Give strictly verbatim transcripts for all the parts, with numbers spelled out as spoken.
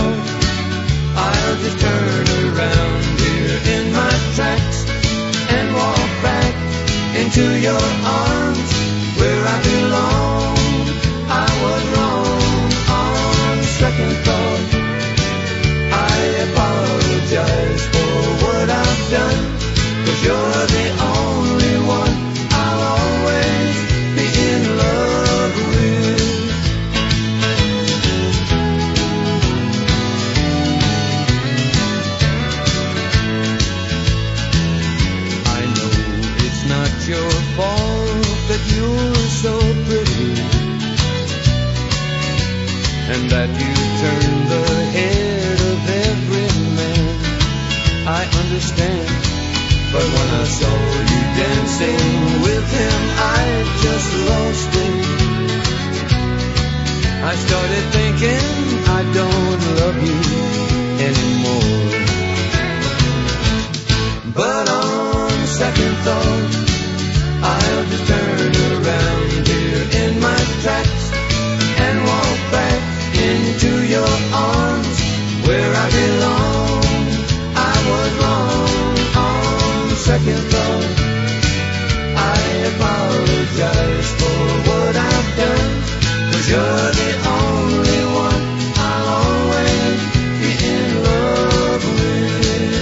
thought I'll just turn around here in my tracks and walk back into your arms where I belong. I was wrong on second thought. I apologize for what I've done, 'cause you're the only one I'll always be in love with. I know it's not your fault that you're so pretty, and that you turn the head of every man. I understand, but when I saw you dancing with him, I just lost it. I started thinking I don't love you anymore. But on second thought, I'll just turn around here in my tracks and walk back into your arms where I belong. I was wrong on second thought. I apologize for what I've done, 'cause you're the only one I'll always be in love with.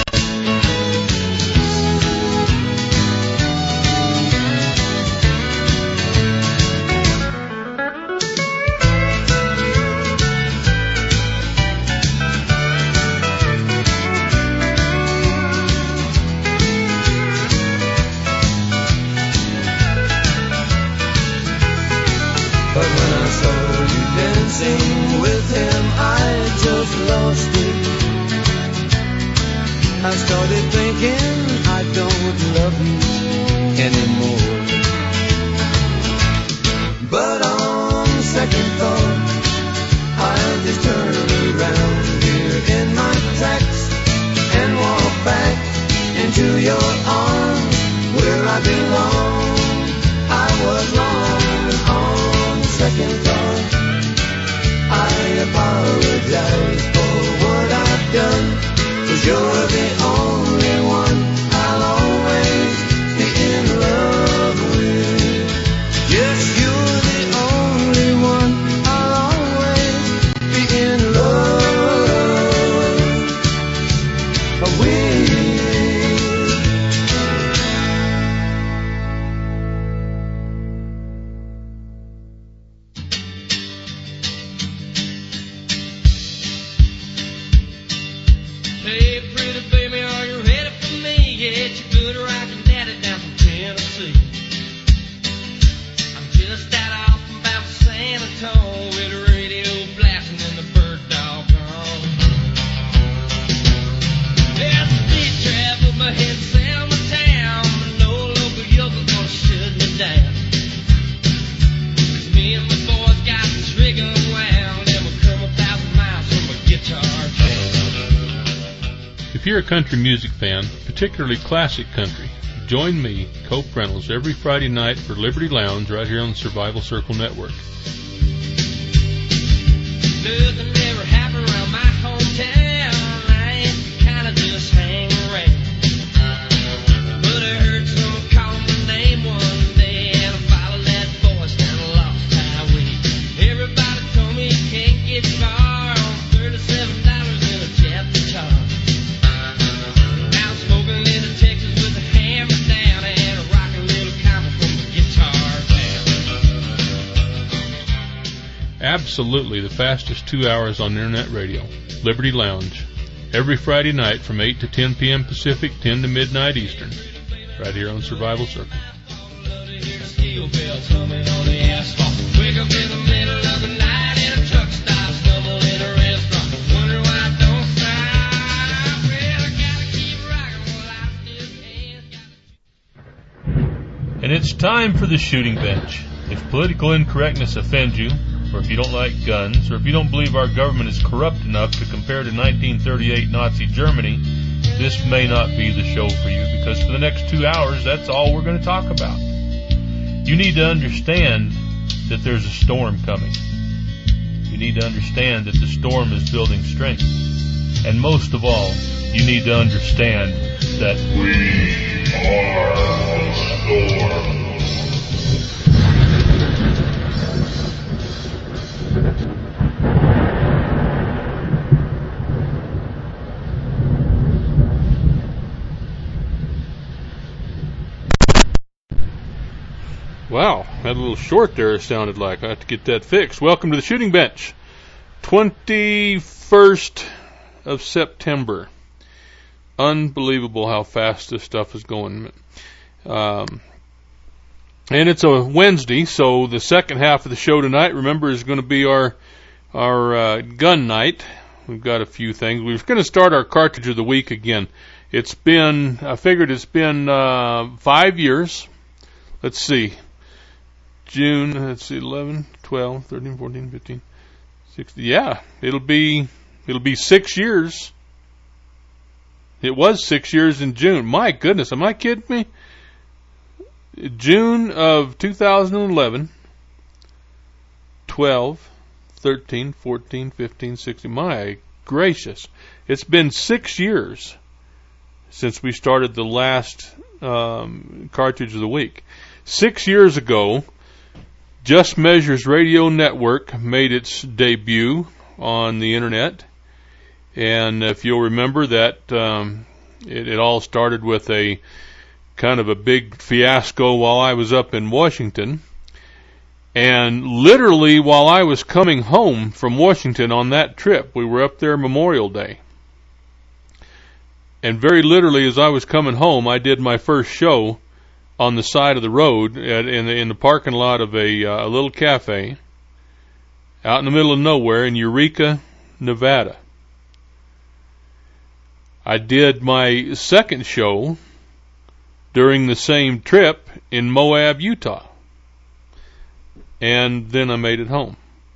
But when I saw you dancing with him, I just lost it. I started thinking I don't love you anymore. But on second thought, I'll just turn around here in my tracks and walk back into your arms where I belong. I was wrong on second thought. I apologize for what I've done, 'cause you're the only one I'll always be in love with. Yes, you're the only one I'll always be in love with. Hey, pretty baby, are you ready for me? Yeah, it's your good rockin' daddy down from Tennessee. I'm just out off about San Antonio with the radio blasting and the bird dog on. There's a beat trap with my head sound my town, but no local yokel gonna shut me down. 'Cause me and my boys got this rig unwound, and we'll come a thousand miles from a guitar jam. If you're a country music fan, particularly classic country, join me, Cope Reynolds, every Friday night for Liberty Lounge right here on the Survival Circle Network. Nothing ever happened around my hometown. I ain't kind of just hang around. But I heard someone call my name one day, and I followed that voice down a lost highway. Everybody told me you can't get far on thirty-seven dollars in a jet guitar. Absolutely the fastest two hours on internet radio. Liberty Lounge. Every Friday night from eight to ten p.m. Pacific, ten to midnight Eastern. Right here on Survival Circle. And it's time for the shooting bench. If political incorrectness offends you, or if you don't like guns, or if you don't believe our government is corrupt enough to compare to nineteen thirty-eight Nazi Germany, this may not be the show for you, because for the next two hours, that's all we're going to talk about. You need to understand that there's a storm coming. You need to understand that the storm is building strength. And most of all, you need to understand that we are the storm. Wow, that a little short there sounded like. I have to get that fixed. Welcome to the Shooting Bench. twenty-first of September. Unbelievable how fast this stuff is going. Um, and it's a Wednesday, so the second half of the show tonight, remember, is going to be our our uh, gun night. We've got a few things. We're going to start our cartridge of the week again. It's been, I figured it's been uh, five years. Let's see. June, let's see, eleven, twelve, thirteen, fourteen, fifteen, sixteen. Yeah, it'll be, it'll be six years. It was six years in June. My goodness, am I kidding me? June of two thousand eleven, twelve, thirteen, fourteen, fifteen, sixteen. My gracious. It's been six years since we started the last um, cartridge of the week. Six years ago, Just Measures Radio Network made its debut on the internet, and if you'll remember that um, it, it all started with a kind of a big fiasco while I was up in Washington, and literally while I was coming home from Washington on that trip, we were up there Memorial Day, and very literally as I was coming home, I did my first show on the side of the road at, in, the, in the parking lot of a, uh, a little cafe out in the middle of nowhere in Eureka, Nevada. I did my second show during the same trip in Moab, Utah. And then I made it home.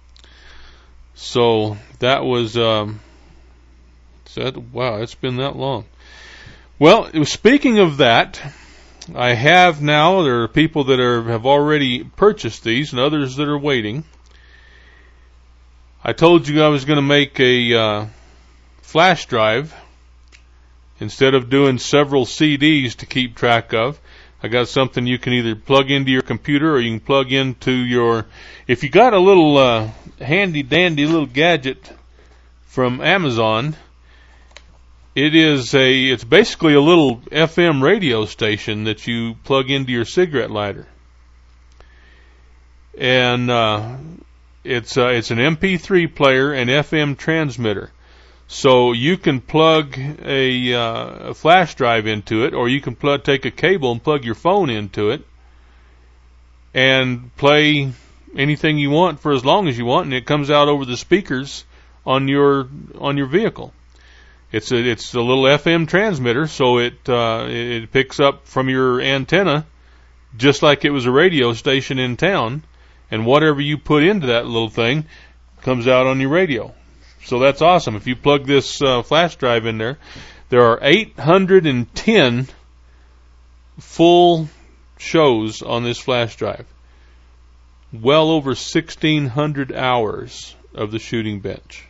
So that was, um, that, wow, it's been that long. Well, speaking of that, I have now, there are people that are, have already purchased these and others that are waiting. I told you I was going to make a uh, flash drive instead of doing several C Ds to keep track of. I got something you can either plug into your computer or you can plug into your, if you got a little uh, handy dandy little gadget from Amazon, it is a, it's basically a little F M radio station that you plug into your cigarette lighter. And, uh, it's, uh, it's an M P three player and F M transmitter. So you can plug a, uh, a flash drive into it, or you can plug, take a cable and plug your phone into it and play anything you want for as long as you want, and it comes out over the speakers on your, on your vehicle. It's a, it's a little F M transmitter, so it, uh, it picks up from your antenna just like it was a radio station in town, and whatever you put into that little thing comes out on your radio. So that's awesome. If you plug this uh, flash drive in there, there are eight hundred ten full shows on this flash drive. Well over sixteen hundred hours of the Shooting Bench.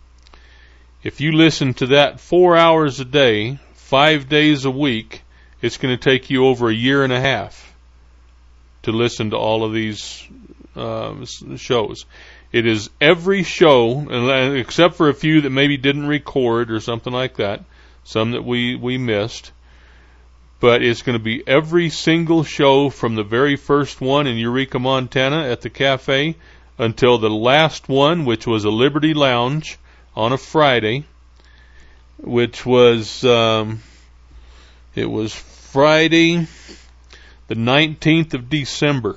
If you listen to that four hours a day, five days a week, it's going to take you over a year and a half to listen to all of these uh, shows. It is every show, except for a few that maybe didn't record or something like that, some that we, we missed, but it's going to be every single show from the very first one in Eureka, Montana at the cafe until the last one, which was a Liberty Lounge on a Friday, which was, um, it was Friday the nineteenth of December.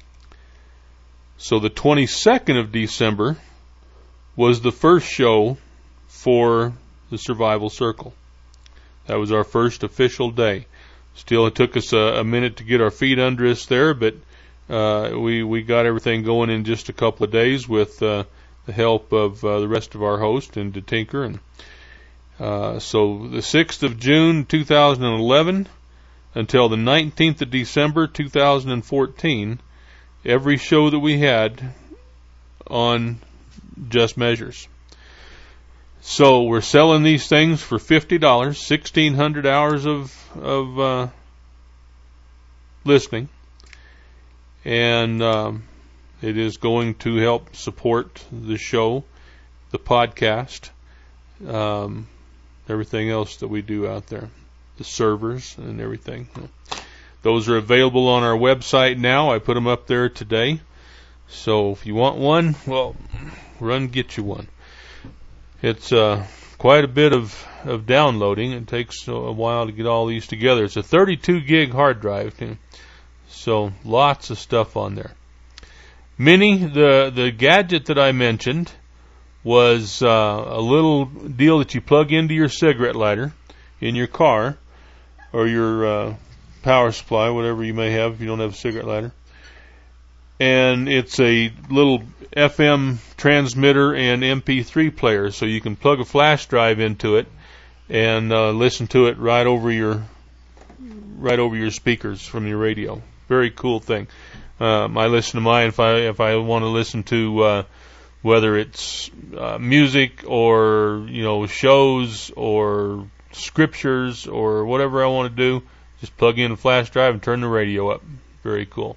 So the twenty-second of December was the first show for the Survival Circle. That was our first official day. Still, it took us a, a minute to get our feet under us there, but uh, we, we got everything going in just a couple of days with uh, the help of uh, the rest of our host and to Tinker. And uh, so the sixth of June two thousand eleven until the nineteenth of December two thousand fourteen, every show that we had on Just Measures. So we're selling these things for fifty dollars, sixteen hundred hours of of uh, listening, and um, it is going to help support the show, the podcast, um, everything else that we do out there, the servers and everything. Those are available on our website now. I put them up there today. So if you want one, well, run get you one. It's uh, quite a bit of, of downloading. It takes a while to get all these together. It's a thirty-two gig hard drive, so lots of stuff on there. Minnie, the, the gadget that I mentioned, was uh, a little deal that you plug into your cigarette lighter in your car or your uh, power supply, whatever you may have if you don't have a cigarette lighter. And it's a little F M transmitter and M P three player, so you can plug a flash drive into it and uh, listen to it right over your right over your speakers from your radio. Very cool thing. Um, I listen to mine if I if I want to listen to uh, whether it's uh, music or you know shows or scriptures or whatever I want to do. Just plug in a flash drive and turn the radio up. Very cool.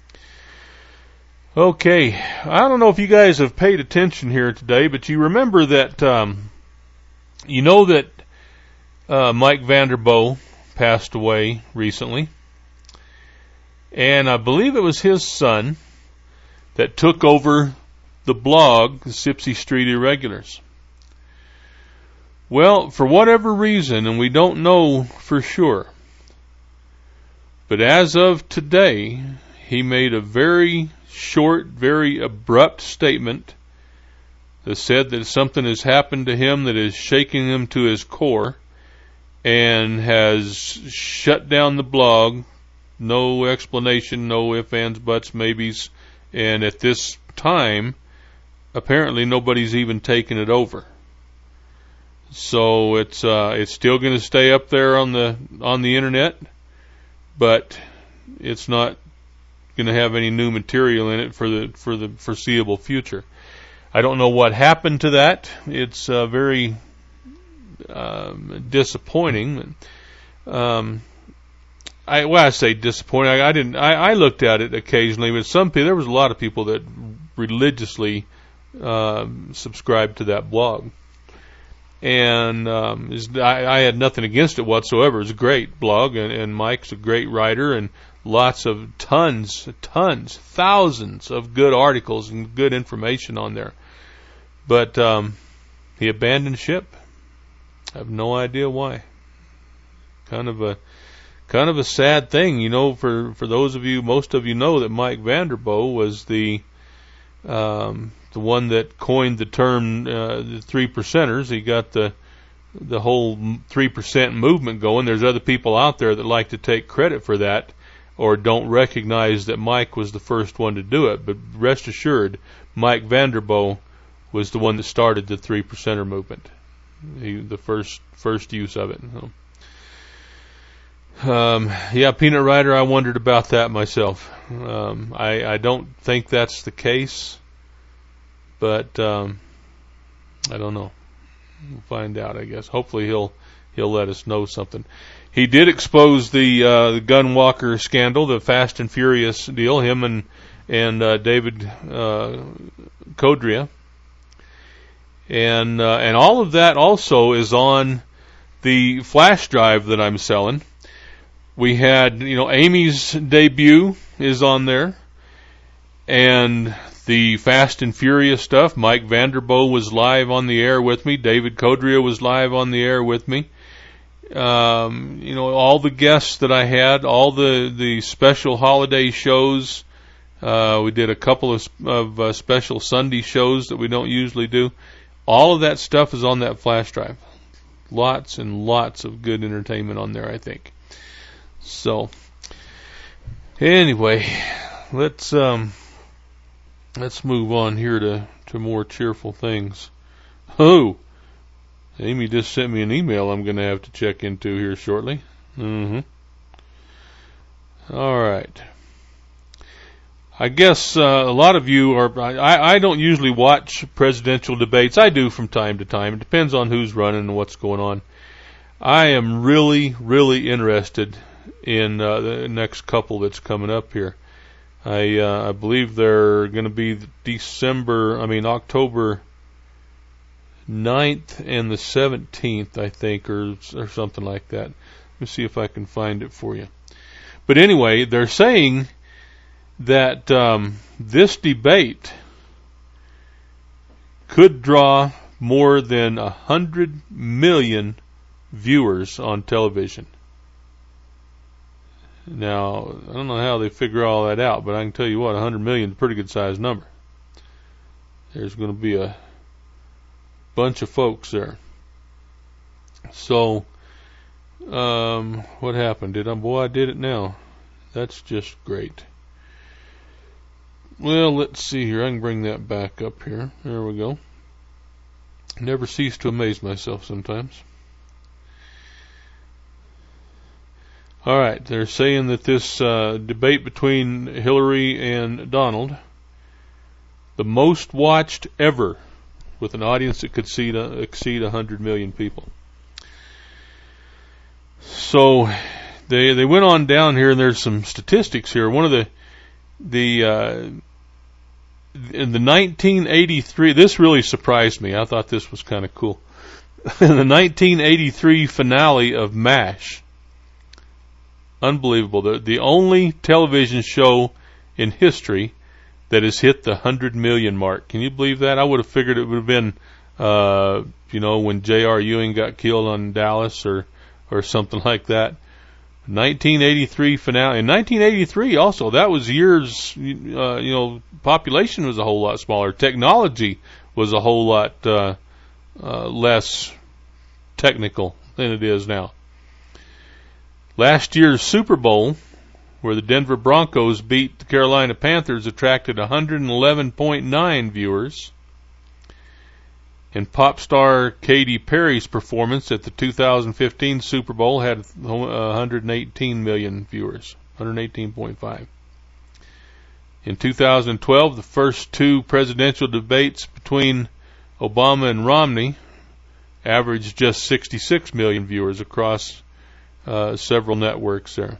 Okay, I don't know if you guys have paid attention here today, but you remember that, um, you know that uh, Mike Vanderboe passed away recently, and I believe it was his son that took over the blog, the Sipsey Street Irregulars. Well, for whatever reason, and we don't know for sure, but as of today, he made a very short, very abrupt statement that said that something has happened to him that is shaking him to his core and has shut down the blog. No explanation, no ifs, ands, buts, maybes, and at this time, apparently nobody's even taken it over. So it's uh, it's still going to stay up there on the on the internet, but it's not going to have any new material in it for the for the foreseeable future. I don't know what happened to that. It's uh, very um, disappointing. Um, I well, I say disappointing. I, I didn't. I, I looked at it occasionally, but some people. There was a lot of people that religiously uh, subscribed to that blog, and um, I, I had nothing against it whatsoever. It's a great blog, and, and Mike's a great writer, and lots of tons, tons, thousands of good articles and good information on there. But um, he abandoned ship. I have no idea why. Kind of a kind of a sad thing, you know. For for those of you, most of you know that Mike Vanderboe was the um, the one that coined the term uh, the three percenters. He got the the whole three percent movement going. There's other people out there that like to take credit for that, or don't recognize that Mike was the first one to do it. But rest assured, Mike Vanderboe was the one that started the three percenter movement. He, the first first use of it. Um, yeah, Peanut Rider, I wondered about that myself. Um, I, I don't think that's the case, but um, I don't know. We'll find out, I guess. Hopefully he'll he'll let us know something. He did expose the, uh, the Gunwalker scandal, the Fast and Furious deal, him and and uh, David uh, Codrea, and uh, and all of that also is on the flash drive that I'm selling. We had, you know, Amy's debut is on there, and the Fast and Furious stuff. Mike Vanderboe was live on the air with me. David Codrea was live on the air with me. Um, you know, all the guests that I had, all the, the special holiday shows. Uh, we did a couple of, of uh, special Sunday shows that we don't usually do. All of that stuff is on that flash drive. Lots and lots of good entertainment on there, I think. So, anyway, let's um, let's move on here to, to more cheerful things. Oh, Amy just sent me an email I'm going to have to check into here shortly. Mm-hmm. All right. I guess uh, a lot of you are, I, I don't usually watch presidential debates. I do from time to time. It depends on who's running and what's going on. I am really, really interested in uh, the next couple that's coming up here. I uh, I believe they're going to be December, I mean October ninth and the seventeenth, I think, or or something like that. Let me see if I can find it for you. But anyway, they're saying that um, this debate could draw more than a hundred million viewers on television. Now, I don't know how they figure all that out, but I can tell you what, a hundred million is a pretty good sized number. There's going to be a bunch of folks there. So, um, what happened? Did I, boy, I did it now. That's just great. Well, let's see here. I can bring that back up here. There we go. Never cease to amaze myself sometimes. All right, they're saying that this uh, debate between Hillary and Donald, the most watched ever, with an audience that could exceed, uh, exceed one hundred million people. So they they went on down here, and there's some statistics here. One of the the uh, in the nineteen eighty-three, this really surprised me. I thought this was kind of cool. In the nineteen eighty-three finale of MASH, unbelievable. The, the only television show in history that has hit the one hundred million mark. Can you believe that? I would have figured it would have been, uh, you know, when J R. Ewing got killed on Dallas or, or something like that. nineteen eighty-three finale. In nineteen eighty-three also, that was years, uh, you know, population was a whole lot smaller. Technology was a whole lot uh, uh, less technical than it is now. Last year's Super Bowl, where the Denver Broncos beat the Carolina Panthers, attracted one hundred eleven point nine viewers. And pop star Katy Perry's performance at the two thousand fifteen Super Bowl had one hundred eighteen million viewers, one hundred eighteen point five. In two thousand twelve, the first two presidential debates between Obama and Romney averaged just sixty-six million viewers across uh, several networks there.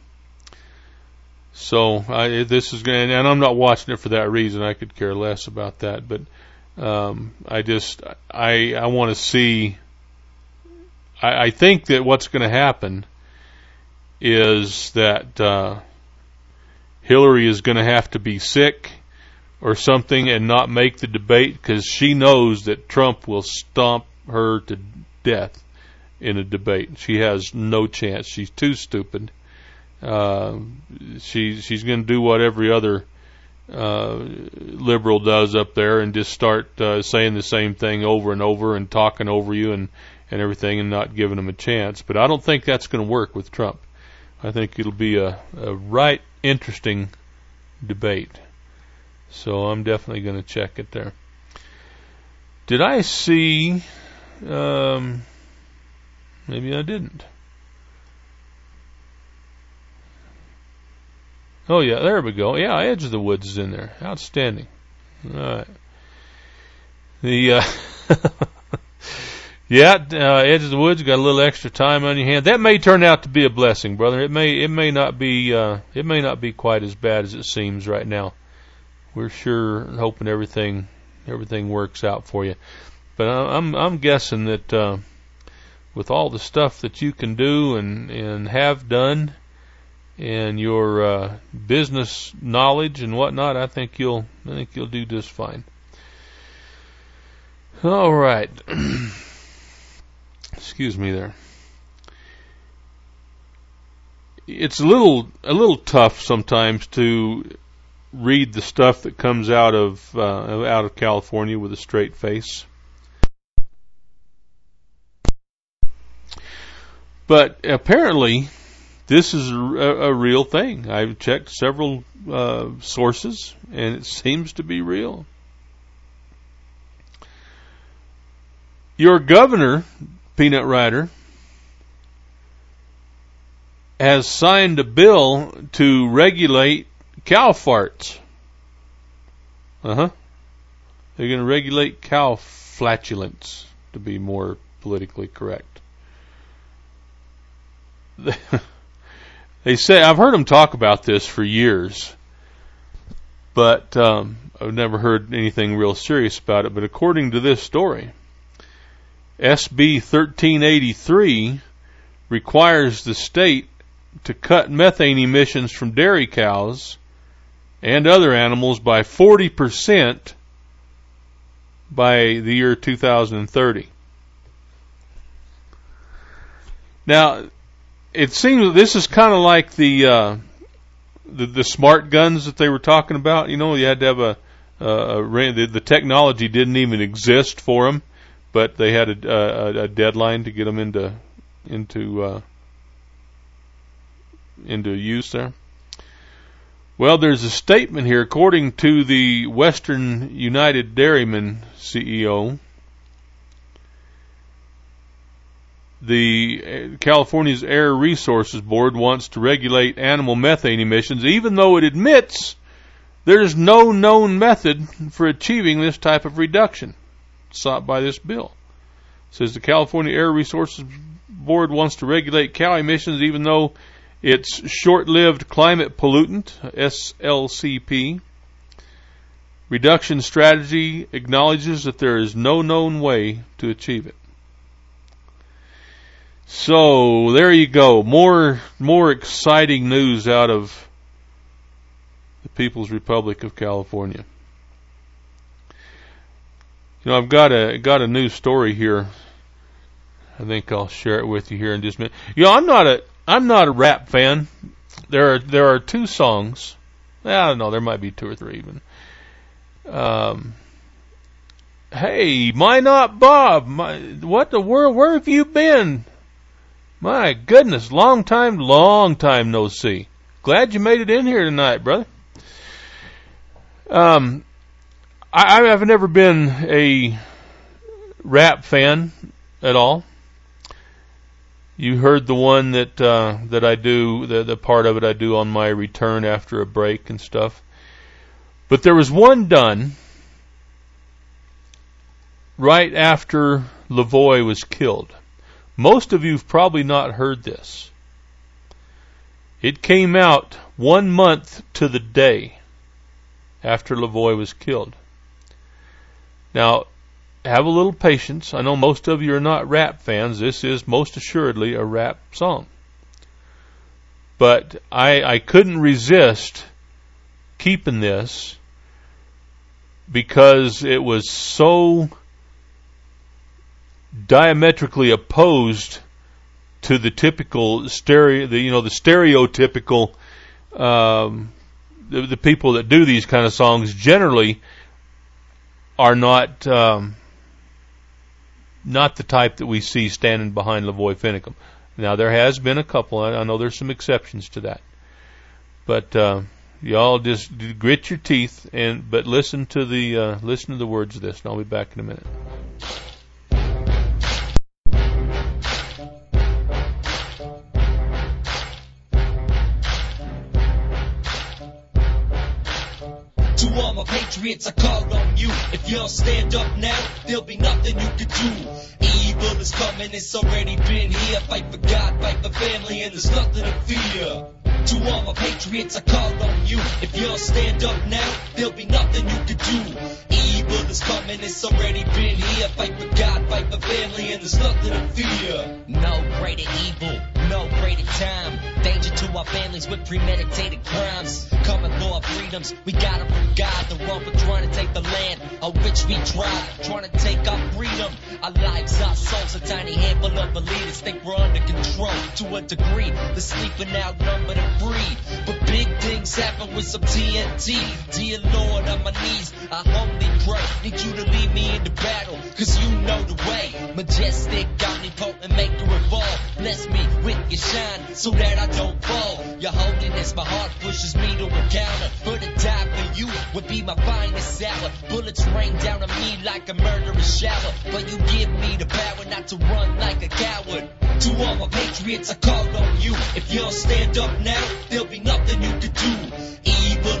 So I, this is going, and I'm not watching it for that reason. I could care less about that, but um, I just I I want to see. I, I think that what's going to happen is that uh, Hillary is going to have to be sick or something and not make the debate because she knows that Trump will stomp her to death in a debate. She has no chance. She's too stupid. Uh, she, she's going to do what every other uh, liberal does up there and just start uh, saying the same thing over and over and talking over you and, and everything and not giving them a chance. But I don't think that's going to work with Trump. I think it'll be a, a right interesting debate. So I'm definitely going to check it there. Did I see... Um, maybe I didn't. Oh, yeah, there we go. Yeah, Edge of the Woods is in there. Outstanding. All right. The, uh, yeah, uh, Edge of the Woods, got a little extra time on your hand. That may turn out to be a blessing, brother. It may, it may not be, uh, it may not be quite as bad as it seems right now. We're sure hoping everything, everything works out for you. But I'm, I'm guessing that, uh, with all the stuff that you can do and, and have done, and your uh, business knowledge and whatnot, I think you'll I think you'll do just fine. All right. Excuse me there. It's a little a little tough sometimes to read the stuff that comes out of uh, out of California with a straight face. But apparently this is a, a real thing. I've checked several uh, sources, and it seems to be real. Your governor, Peanut Rider, has signed a bill to regulate cow farts. Uh-huh. They're going to regulate cow flatulence, to be more politically correct. They say, I've heard them talk about this for years, but um, I've never heard anything real serious about it. But according to this story, S B thirteen eighty-three requires the state to cut methane emissions from dairy cows and other animals by forty percent by the year two thousand thirty. Now, it seems this is kind of like the, uh, the the smart guns that they were talking about. You know, you had to have a, a, a the, the technology didn't even exist for them, but they had a, a, a deadline to get them into into uh, into use there. Well, there's a statement here, according to the Western United Dairymen C E O. The California's Air Resources Board wants to regulate animal methane emissions, even though it admits there's no known method for achieving this type of reduction sought by this bill. It says the California Air Resources Board wants to regulate cow emissions, even though its short-lived climate pollutant, S L C P, reduction strategy acknowledges that there is no known way to achieve it. So, there you go. More, more exciting news out of the People's Republic of California. You know, I've got a, got a new story here. I think I'll share it with you here in just a minute. You know, I'm not a, I'm not a rap fan. There are, there are two songs. I don't know, there might be two or three even. Um, hey, my not Bob, my, what the world, where have you been? My goodness, long time, long time no see. Glad you made it in here tonight, brother. Um, I, I've never been a rap fan at all. You heard the one that uh, that I do, the, the part of it I do on my return after a break and stuff. But there was one done right after Lavoie was killed. Most of you have probably not heard this. It came out one month to the day after Lavoie was killed. Now, have a little patience. I know most of you are not rap fans. This is most assuredly a rap song. But I, I couldn't resist keeping this because it was so diametrically opposed to the typical stereo, the you know the stereotypical um, the, the people that do these kind of songs generally are not um, not the type that we see standing behind Lavoie Finicum. Now there has been a couple. I, I know there's some exceptions to that, but uh, y'all just grit your teeth and but listen to the uh, listen to the words of this, and I'll be back in a minute. To all my patriots, I call on you. If you don't stand up now, there'll be nothing you can do. Evil is coming, it's already been here. Fight for God, fight for family, and there's nothing to fear. To all my patriots, I call on you. If you don't stand up now, there'll be nothing you can do. Evil is coming, it's already been here. Fight for God, fight for family, and there's nothing to fear. No greater evil, no greater time. Danger to our families with premeditated crimes. Coming for our freedoms, we gotta regard the wrong for trying to take the land on which we drive, trying to take our freedom. Our lives, our souls, a tiny handful of elitists think we're under control to a degree. The sleeping outnumbered and free, but big things happen with some T N T. Dear Lord, on my knees, I humbly pray. Need you to lead me into battle, cause you know the way. Majestic, omnipotent, maker of all. Bless me with your shine, so that I don't fall. Your holiness, my heart pushes me to encounter. For to die for you would be my finest hour. Bullets rain down on me like a murderous shower, but you give me the power not to run like a coward. To all my patriots, I call on you. If you don't stand up now, there'll be nothing you can do. Evil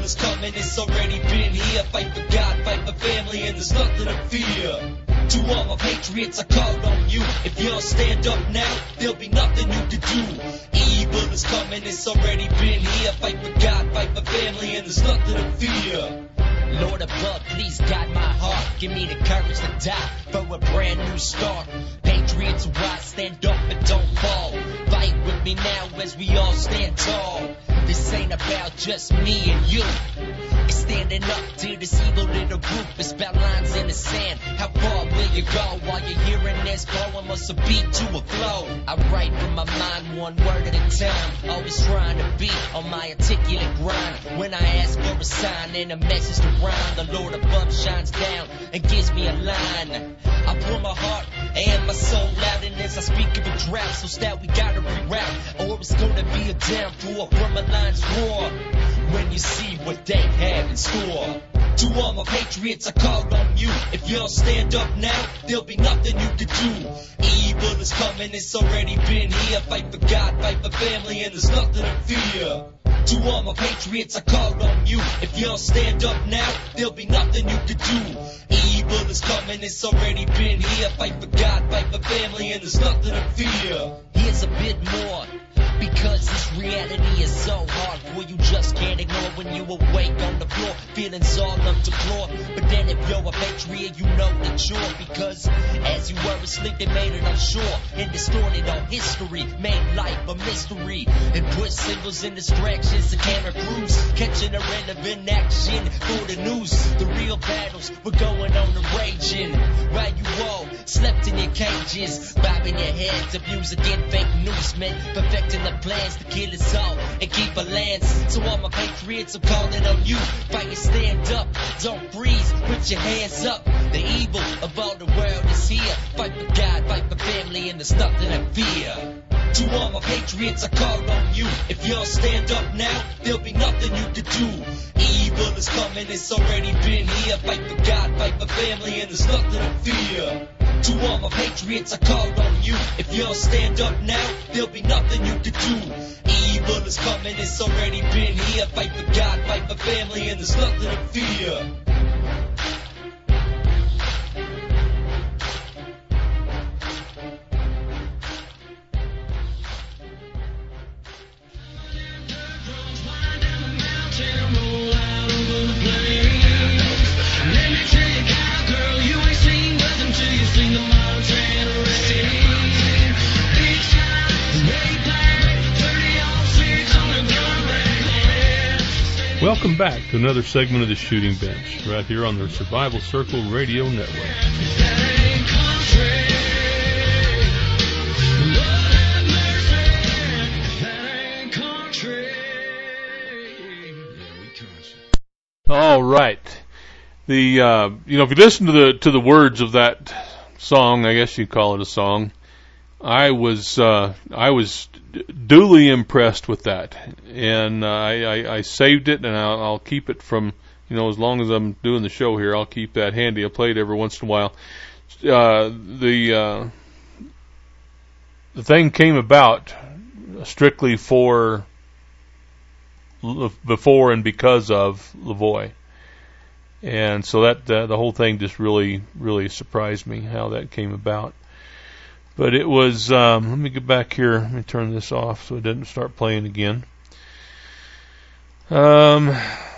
is coming, it's already been here. Fight for God, fight for family, and there's nothing to fear. To all my patriots, I call on you. If y'all stand up now, there'll be nothing you can do. Evil is coming, it's already been here. Fight for God, fight for family, and there's nothing to fear. Lord above, please guide my heart. Give me the courage to die for a brand new start. Patriots who rise, stand up and don't fall. Fight with me now as we all stand tall. This ain't about just me and you. It's standing up to this evil little group. It's about lines in the sand. How far will you go while you're hearing this poem? Must a beat to a flow. I write from my mind one word at a time. Always trying to be on my articulate grind. When I ask for a sign and a message to rhyme, the Lord above shines down and gives me a line. I pour my heart and my soul out, and as I speak of a drought so stout we gotta reroute, or it's gonna be a downpour from a line's roar when you see what they have in store. To all my patriots, I call on you. If y'all stand up now, there'll be nothing you can do. Evil is coming, it's already been here. Fight for God, fight for family, and there's nothing to fear. To all my patriots, I call on you. If y'all stand up now, there'll be nothing you can do. Evil is coming, it's already been here. Fight for God, fight for family, and there's nothing to fear. Here's a bit more, because this reality is so hard for you, just can't ignore when you awake on the floor, feelings all up to floor. But then if you're a patriot, you know that you're, because as you were asleep, they made it unsure and distorted all history, made life a mystery, and put symbols and distractions to camera crews, catching irrelevant action for the news. The real battles were going on and raging, while you all slept in your cages, bobbing your heads of music and fake newsmen, perfecting the plans to kill us all and keep a lands. So all my patriots, I'm calling on you. Fight and stand up, don't freeze, put your hands up. The evil of all the world is here. Fight for God, fight for family, and there's nothing to fear. To all my patriots, I call on you. If y'all stand up now, there'll be nothing you can do. Evil is coming, it's already been here. Fight for God, fight for family, and there's nothing to fear. To all my patriots, I call on you. If y'all stand up now, there'll be nothing you can do. Evil is coming, it's already been here. Fight for God, fight for family, and there's nothing to fear. Welcome back to another segment of the Shooting Bench, right here on the Survival Circle Radio Network. All right. The uh, you know, if you listen to the to the words of that song, I guess you'd call it a song, I was uh, I was duly impressed with that, and uh, I, I, I saved it, and I'll, I'll keep it from, you know, as long as I'm doing the show here, I'll keep that handy. I play it every once in a while. Uh, the uh, the thing came about strictly for before and because of Lavoie, and so that uh, the whole thing just really really surprised me how that came about. But it was, um, let me get back here. Let me turn this off so it doesn't start playing again. Um,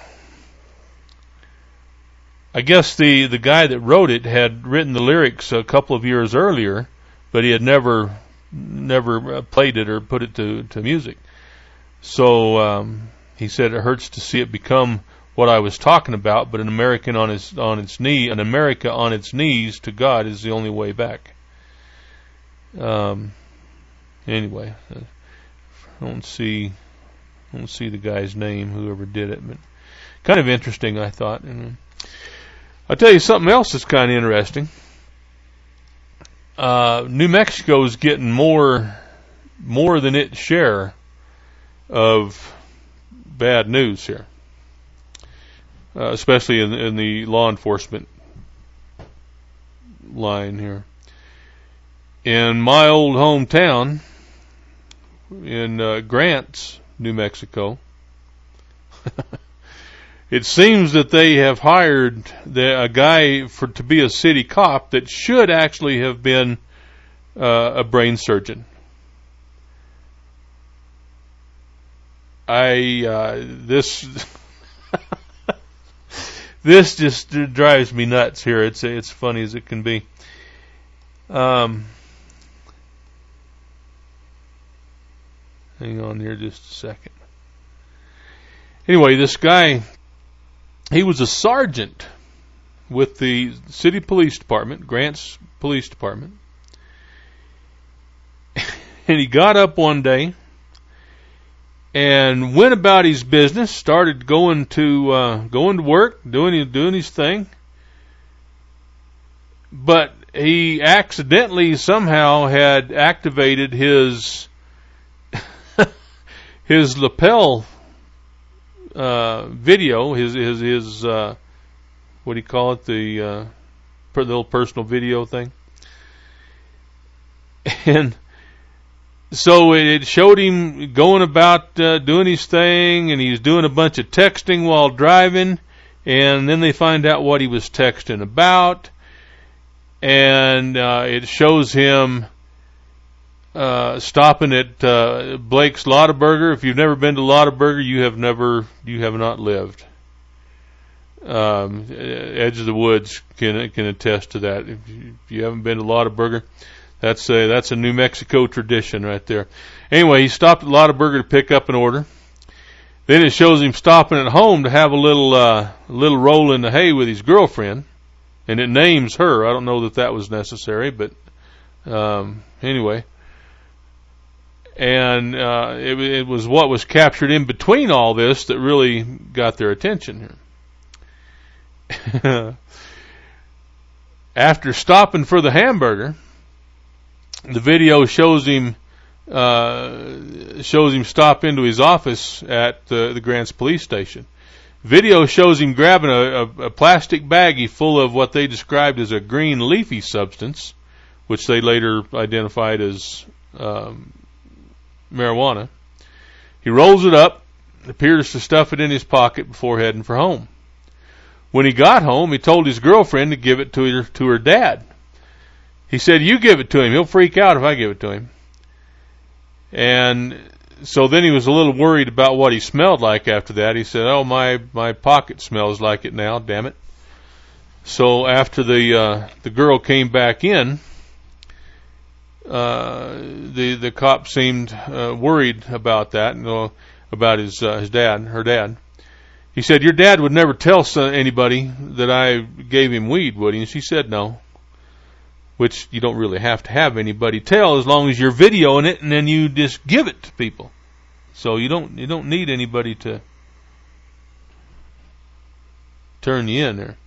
I guess the, the guy that wrote it had written the lyrics a couple of years earlier, but he had never never played it or put it to, to music. So um, he said it hurts to see it become what I was talking about, but an American on his on its knee, an America on its knees to God is the only way back. Um. Anyway, I don't see, I don't see the guy's name, whoever did it, but kind of interesting, I thought. And I'll tell you something else that's kind of interesting. Uh, New Mexico is getting more, more than its share of bad news here, uh, especially in, in the law enforcement line here. In my old hometown, in uh, Grants, New Mexico, it seems that they have hired the, a guy for to be a city cop that should actually have been uh, a brain surgeon. I uh, this this just drives me nuts here. It's it's funny as it can be. Um, hang on here just a second. Anyway, this guy, he was a sergeant with the city police department, Grants Police Department, and he got up one day and went about his business, started going to uh, going to work, doing doing his thing, but he accidentally somehow had activated his his lapel uh, video, his his his uh, what do you call it, the uh, per, little personal video thing, and so it showed him going about uh, doing his thing, and he's doing a bunch of texting while driving, and then they find out what he was texting about. And uh, it shows him uh, stopping at uh, Blake's Lottaburger. If you've never been to Lottaburger, you have never, you have not lived. Um, Edge of the Woods can can attest to that. If you, if you haven't been to Lottaburger, that's a that's a New Mexico tradition right there. Anyway, he stopped at Lottaburger to pick up an order. Then it shows him stopping at home to have a little uh, a little roll in the hay with his girlfriend. And it names her. I don't know that that was necessary, but um, anyway. And uh, it, it was what was captured in between all this that really got their attention here. After stopping for the hamburger, the video shows him uh, shows him stop into his office at the, the Grants Police Station. Video shows him grabbing a, a, a plastic baggie full of what they described as a green leafy substance, which they later identified as um, marijuana. He rolls it up, appears to stuff it in his pocket before heading for home. When he got home, he told his girlfriend to give it to her, to her dad. He said, "You give it to him. He'll freak out if I give it to him." And so then he was a little worried about what he smelled like after that. He said, "Oh, my, my pocket smells like it now, damn it." So after the uh, the girl came back in, uh, the the cop seemed uh, worried about that, and uh, about his uh, his dad, her dad. He said, "Your dad would never tell anybody that I gave him weed, would he?" And she said, "No." Which you don't really have to have anybody tell as long as you're videoing it and then you just give it to people. So you don't you don't need anybody to turn you in there.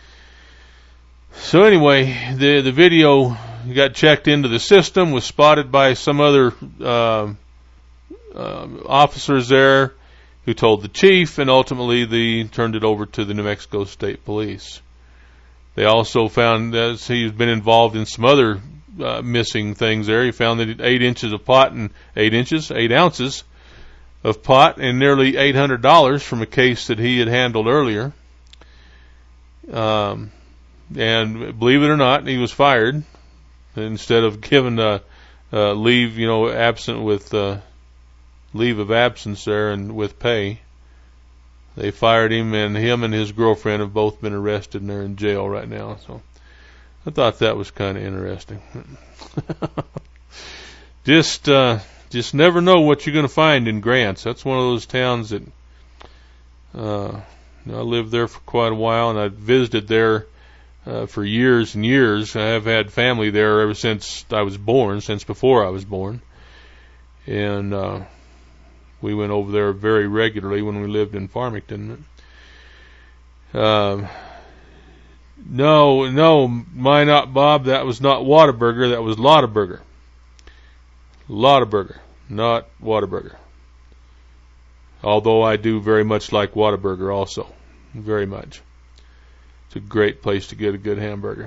So anyway, the the video got checked into the system, was spotted by some other uh, uh, officers there who told the chief, and ultimately they turned it over to the New Mexico State Police. They also found that he's been involved in some other uh, missing things there. He found that eight inches of pot and eight inches, eight ounces of pot and nearly eight hundred dollars from a case that he had handled earlier. Um, and believe it or not, he was fired instead of given a, a leave, you know, absent with uh, leave of absence there and with pay. They fired him, and him and his girlfriend have both been arrested, and they're in jail right now. So I thought that was kind of interesting. just, uh, just never know what you're going to find in Grants. That's one of those towns that uh, I lived there for quite a while, and I visited there uh, for years and years. I have had family there ever since I was born, since before I was born, and uh, we went over there very regularly when we lived in Farmington. Um, no, no, my not Bob. That was not Whataburger. That was Lottaburger. Lottaburger, not Whataburger. Although I do very much like Whataburger also, very much. It's a great place to get a good hamburger.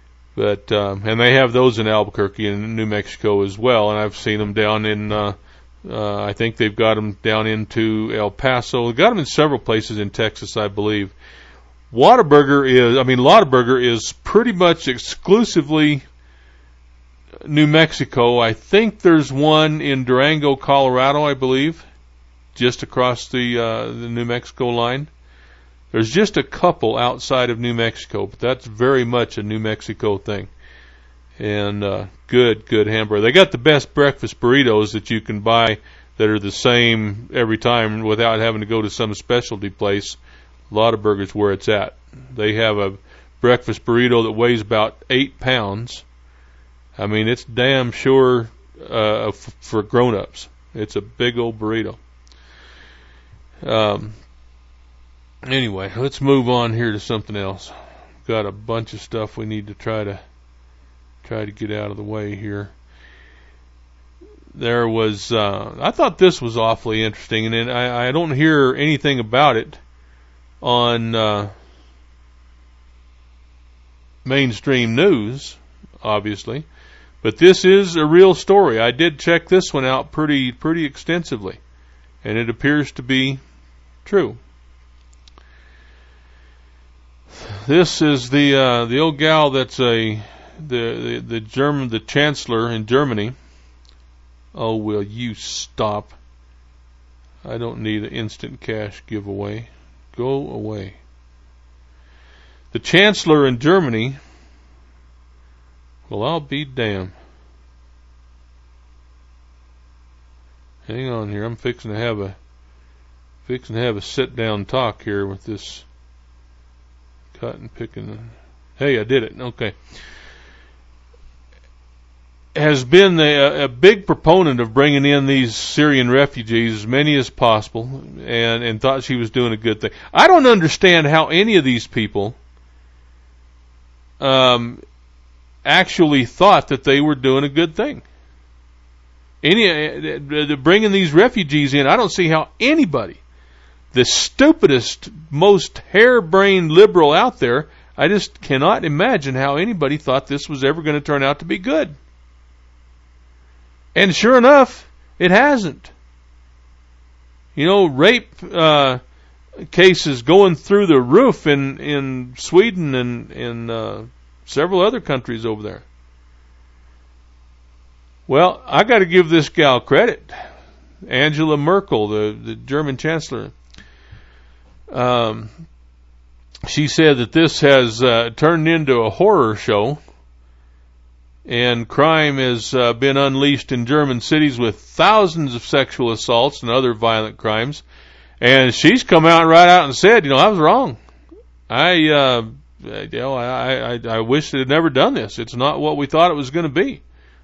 But um, and they have those in Albuquerque and New Mexico as well, and I've seen them down in. Uh, Uh, I think they've got them down into El Paso. They've got them in several places in Texas, I believe. Whataburger is, I mean, Lotaburger is pretty much exclusively New Mexico. I think there's one in Durango, Colorado, I believe, just across the uh, the New Mexico line. There's just a couple outside of New Mexico, but that's very much a New Mexico thing. And uh, good, good hamburger. They got the best breakfast burritos that you can buy that are the same every time without having to go to some specialty place. Lotaburger's where it's at. They have a breakfast burrito that weighs about eight pounds. I mean, it's damn sure uh, f- for grown-ups. It's a big old burrito. Um. Anyway, let's move on here to something else. Got a bunch of stuff we need to try to try to get out of the way here. There was, uh, I thought this was awfully interesting, and then I, I don't hear anything about it on uh, mainstream news, obviously. But this is a real story. I did check this one out pretty pretty extensively, and it appears to be true. This is the uh, the old gal that's a the, the the German the chancellor in Germany. Oh, will you stop? I don't need an instant cash giveaway. Go away. The chancellor in Germany. Well, I'll be damned. Hang on here. I'm fixing to have a fixing to have a sit down talk here with this cotton picking. Hey, I did it. Okay. Has been a, a big proponent of bringing in these Syrian refugees, as many as possible, and, and thought she was doing a good thing. I don't understand how any of these people um, actually thought that they were doing a good thing. Any uh, bringing these refugees in, I don't see how anybody, the stupidest, most harebrained liberal out there, I just cannot imagine how anybody thought this was ever going to turn out to be good. And sure enough, it hasn't. You know, rape uh, cases going through the roof in, in Sweden and in uh, several other countries over there. Well, I got to give this gal credit. Angela Merkel, the, the German chancellor. Um, she said that this has uh, turned into a horror show. And crime has uh, been unleashed in German cities with thousands of sexual assaults and other violent crimes. And she's come out right out and said, you know, I was wrong. I, uh, you know, I, I, I wish it had never done this. It's not what we thought it was going to be.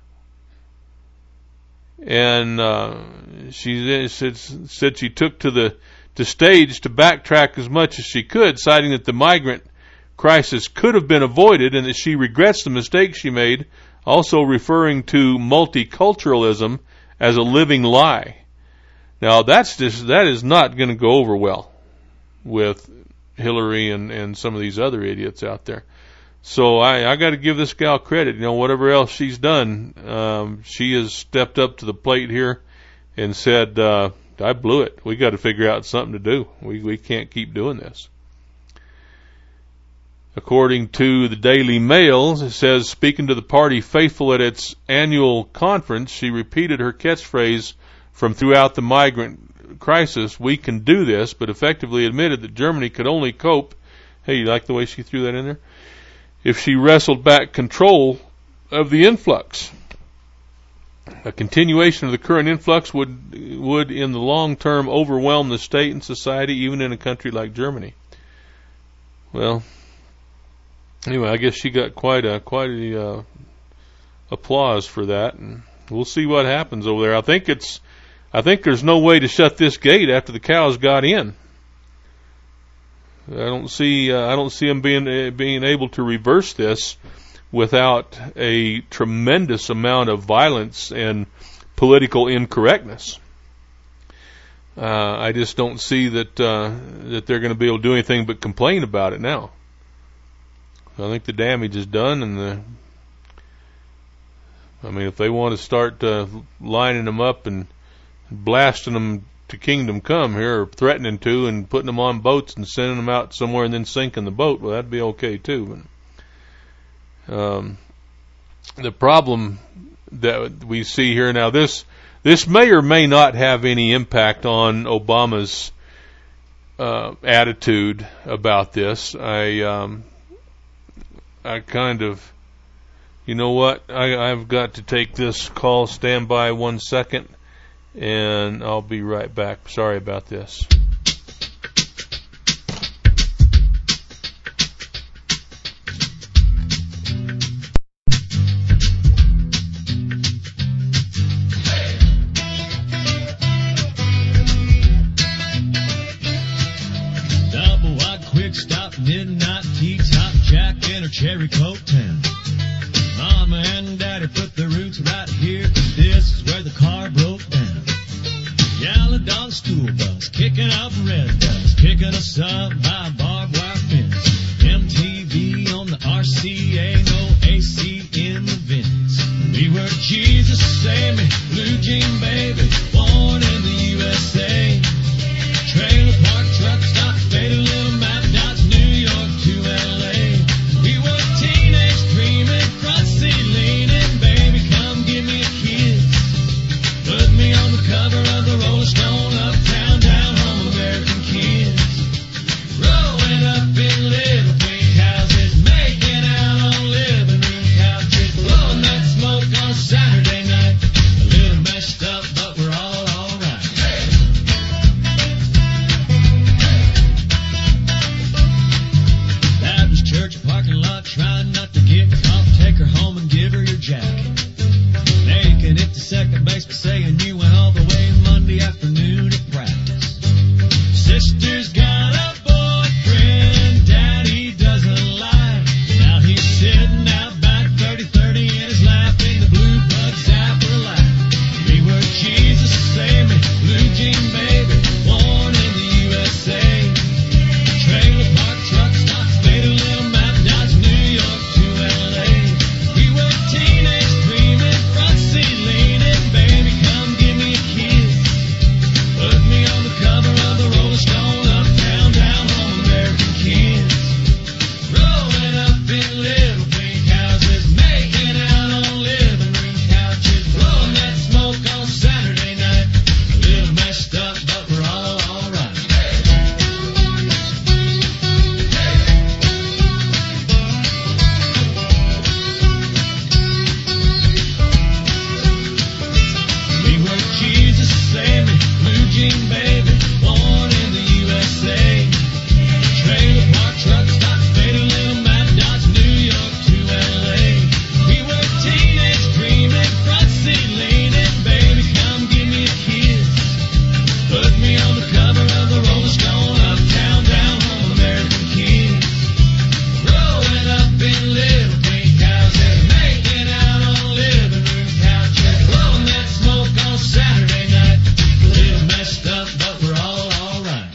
And uh, she said, said she took to the to stage to backtrack as much as she could, citing that the migrant crisis could have been avoided and that she regrets the mistake she made, also referring to multiculturalism as a living lie. Now, that's just, that is not going to go over well with Hillary and, and some of these other idiots out there. So I, I got to give this gal credit. You know, whatever else she's done, um, she has stepped up to the plate here and said, uh, I blew it. We got to figure out something to do. We we can't keep doing this. According to the Daily Mail, it says, speaking to the party faithful at its annual conference, she repeated her catchphrase from throughout the migrant crisis, we can do this, but effectively admitted that Germany could only cope. Hey, you like the way she threw that in there? If she wrestled back control of the influx. A continuation of the current influx would, would in the long term, overwhelm the state and society, even in a country like Germany. Well, anyway, I guess she got quite a quite a uh, applause for that, and we'll see what happens over there. I think it's, I think there's no way to shut this gate after the cows got in. I don't see, uh, I don't see them being uh, being able to reverse this without a tremendous amount of violence and political incorrectness. Uh, I just don't see that uh, that they're going to be able to do anything but complain about it now. I think the damage is done, and the, I mean, if they want to start uh, lining them up and blasting them to kingdom come here, or threatening to, and putting them on boats and sending them out somewhere and then sinking the boat, well, that'd be okay too. But, um, the problem that we see here now, this this may or may not have any impact on Obama's uh, attitude about this. I um, I kind of, you know what? I, I've got to take this call. Stand by one second, and I'll be right back. Sorry about this. Double wide quick stop, midnight tea, top jack, and a cherry coke town. Mama and Daddy put the roots right here, 'cause this is where the car broke down. Yellow dog school bus, kicking up red dust, picking us up by a barbed wire fence. M T V on the R C A, no A C in the vents. We were Jesus Save Me, Blue Jean Baby, born in the U S A. Trailer park, truck stop, faded little map, Dodge, New York to L A. We were teenage dreaming, front seat leaning, baby, come give me a kiss. Put me on the cover of the Rolling Stone, uptown, down home, American kids. Rolling up in little pink houses, making out on living room couches, blowing that smoke on a Saturday night. A little messed up, but we're all alright. Baptist church parking lot, trying not to get caught. Take her home and give her your jacket. Making it to second base, but saying you went all the way Monday afternoon at practice. Sister's got a boyfriend, Daddy doesn't like. Now he's sitting out back, thirty thirty in his lap, in the blue bug zapper lap. We were Jesus Save Me, Blue Jean Baby, born in the U S A. Trailer park, truck stop, faded little map, Dodge, New York to L A. We were teenage dreaming, front seat leaning, baby, come give me a kiss. Put me on the cover of the Rolling Stone, uptown, down home, American kids. Rolling up in little pink houses, making out on living room couches, blowing that smoke on Saturday night. A little messed up, but we're all alright. We were Jesus Save Me, Blue Jean Baby, born in the U S A. Trailer park, truck stop, faded little map, Dodge, New York to L A. We were teenage dreaming, front seat leaning, baby, come give me a kiss. Put me on the cover of the Rolling Stone, uptown, down home, American kids. Growing up in little pink houses, making out on living room couches, blowing that smoke on Saturday night. A little messed up, but we're all alright.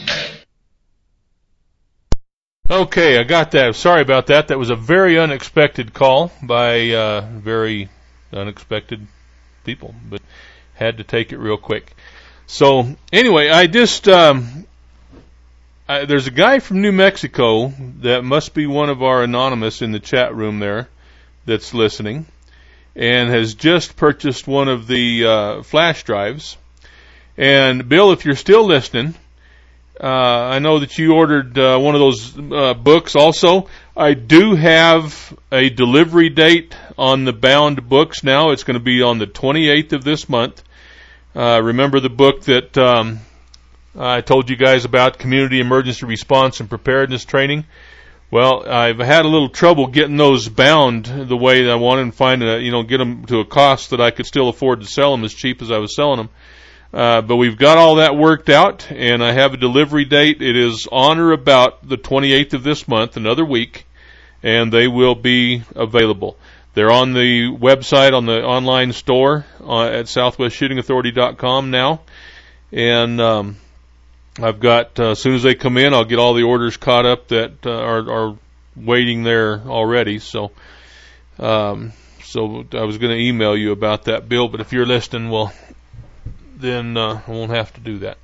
Okay, I got that. Sorry about that. That was a very unexpected call by uh, very unexpected people, but had to take it real quick. So anyway, I just um, I, there's a guy from New Mexico that must be one of our anonymous in the chat room there that's listening, and has just purchased one of the uh, flash drives. And Bill, if you're still listening, uh, I know that you ordered uh, one of those uh, books also. I do have a delivery date on the bound books now. It's going to be on the twenty-eighth of this month. Uh, remember the book that um, I told you guys about, Community Emergency Response and Preparedness Training? Well, I've had a little trouble getting those bound the way that I wanted, and finding a, you know, get them to a cost that I could still afford to sell them as cheap as I was selling them. Uh, but we've got all that worked out, and I have a delivery date. It is on or about the twenty-eighth of this month, another week, and they will be available. They're on the website, on the online store uh, at southwest shooting authority dot com now, and um, I've got, uh, as soon as they come in, I'll get all the orders caught up that uh, are, are waiting there already. So, um, so I was going to email you about that, Bill, but if you're listening, well, then uh, I won't have to do that.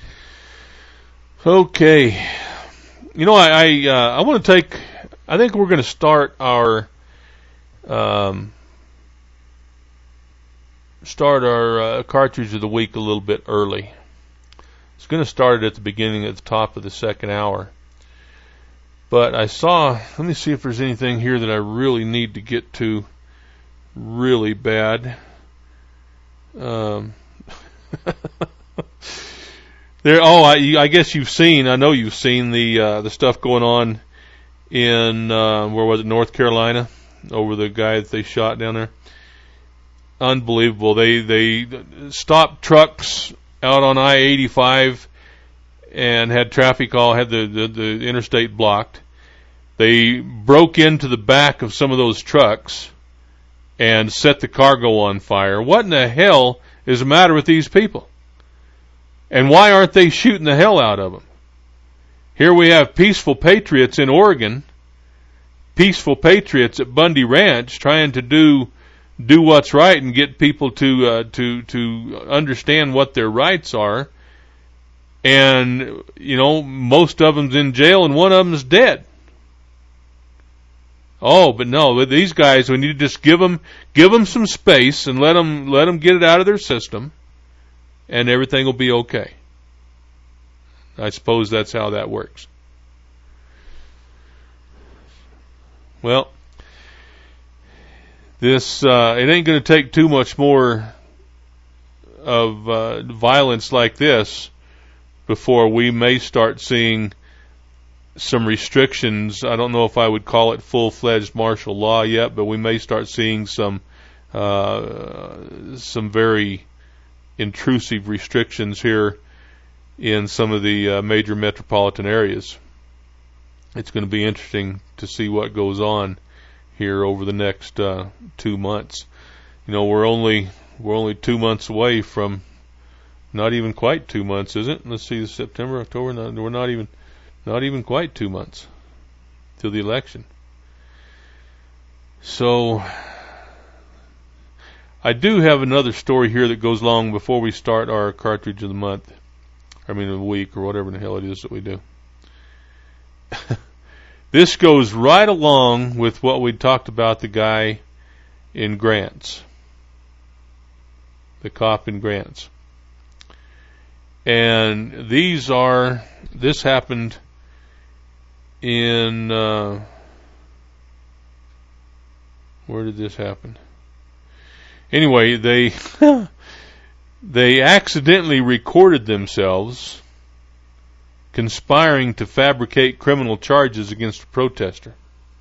Okay. You know, I I, uh, I want to take. I think we're going to start our um, start our uh, cartridge of the week a little bit early. It's going to start it at the beginning, at the top of the second hour. But I saw. Let me see if there's anything here that I really need to get to, really bad. Um. There. Oh, I, I guess you've seen. I know you've seen the uh, the stuff going on in uh, where was it, North Carolina, over the guy that they shot down there. Unbelievable. They they stopped trucks out on I eighty-five and had traffic all had the, the the interstate blocked. They broke into the back of some of those trucks and set the cargo on fire. What in the hell is the matter with these people? And why aren't they shooting the hell out of them? Here we have peaceful patriots in Oregon, peaceful patriots at Bundy Ranch trying to do do what's right and get people to uh, to to understand what their rights are. And, you know, most of them's in jail and one of them's dead. Oh, but no, these guys, we need to just give them give them some space and let them let them get it out of their system. And everything will be okay. I suppose that's how that works. Well, this uh, it ain't going to take too much more of uh, violence like this before we may start seeing some restrictions. I don't know if I would call it full-fledged martial law yet, but we may start seeing some uh, some very intrusive restrictions here in some of the uh, major metropolitan areas. It's going to be interesting to see what goes on here over the next uh, two months. You know, we're only we're only two months away from, not even quite two months, is it? Let's see, September, October. Not, we're not even not even quite two months till the election. So I do have another story here that goes along before we start our cartridge of the month. I mean, of the week, or whatever the hell it is that we do. This goes right along with what we talked about, the guy in Grants. The cop in Grants. And these are, this happened in, uh, where did this happen? Anyway, they they accidentally recorded themselves conspiring to fabricate criminal charges against a protester.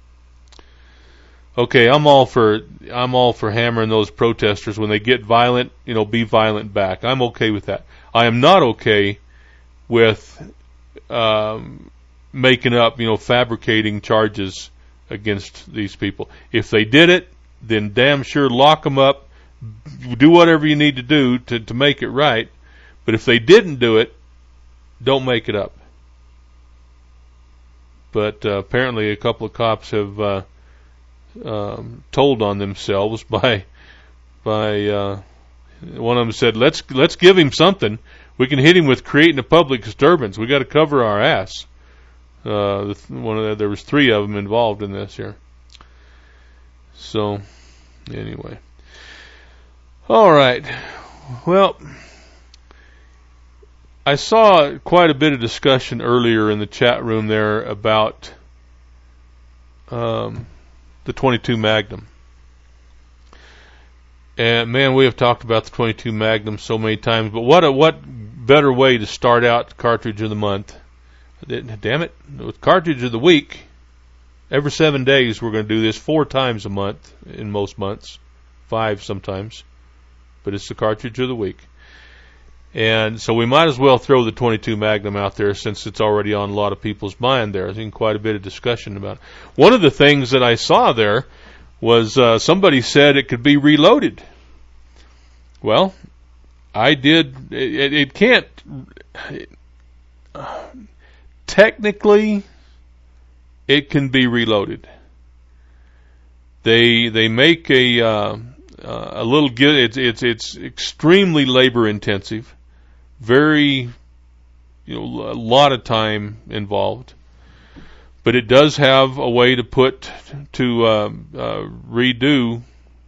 Okay, I'm all for I'm all for hammering those protesters when they get violent, you know, be violent back. I'm okay with that. I am not okay with um, making up, you know, fabricating charges against these people. If they did it, then damn sure lock them up. Do whatever you need to do to, to make it right. But if they didn't do it, don't make it up. But uh, apparently a couple of cops have uh, um, told on themselves by by uh, one of them said, let's let's give him something. We can hit him with creating a public disturbance. We got to cover our ass. Uh, the, one of the, there was three of them involved in this here. So anyway. All right. Well, I saw quite a bit of discussion earlier in the chat room there about um, the twenty-two Magnum. And man, we have talked about the twenty-two Magnum so many times, but what a, what better way to start out cartridge of the month? Damn it, with cartridge of the week. Every seven days we're going to do this four times a month in most months, five sometimes. But it's the cartridge of the week. And so we might as well throw the twenty-two Magnum out there since it's already on a lot of people's mind there. I've seen quite a bit of discussion about it. One of the things that I saw there was uh, somebody said it could be reloaded. Well, I did. It, it can't. It, uh, technically, it can be reloaded. They they make a... Uh, uh, a little good. It's it's it's extremely labor intensive, very, you know, a lot of time involved. But it does have a way to put to uh, uh, redo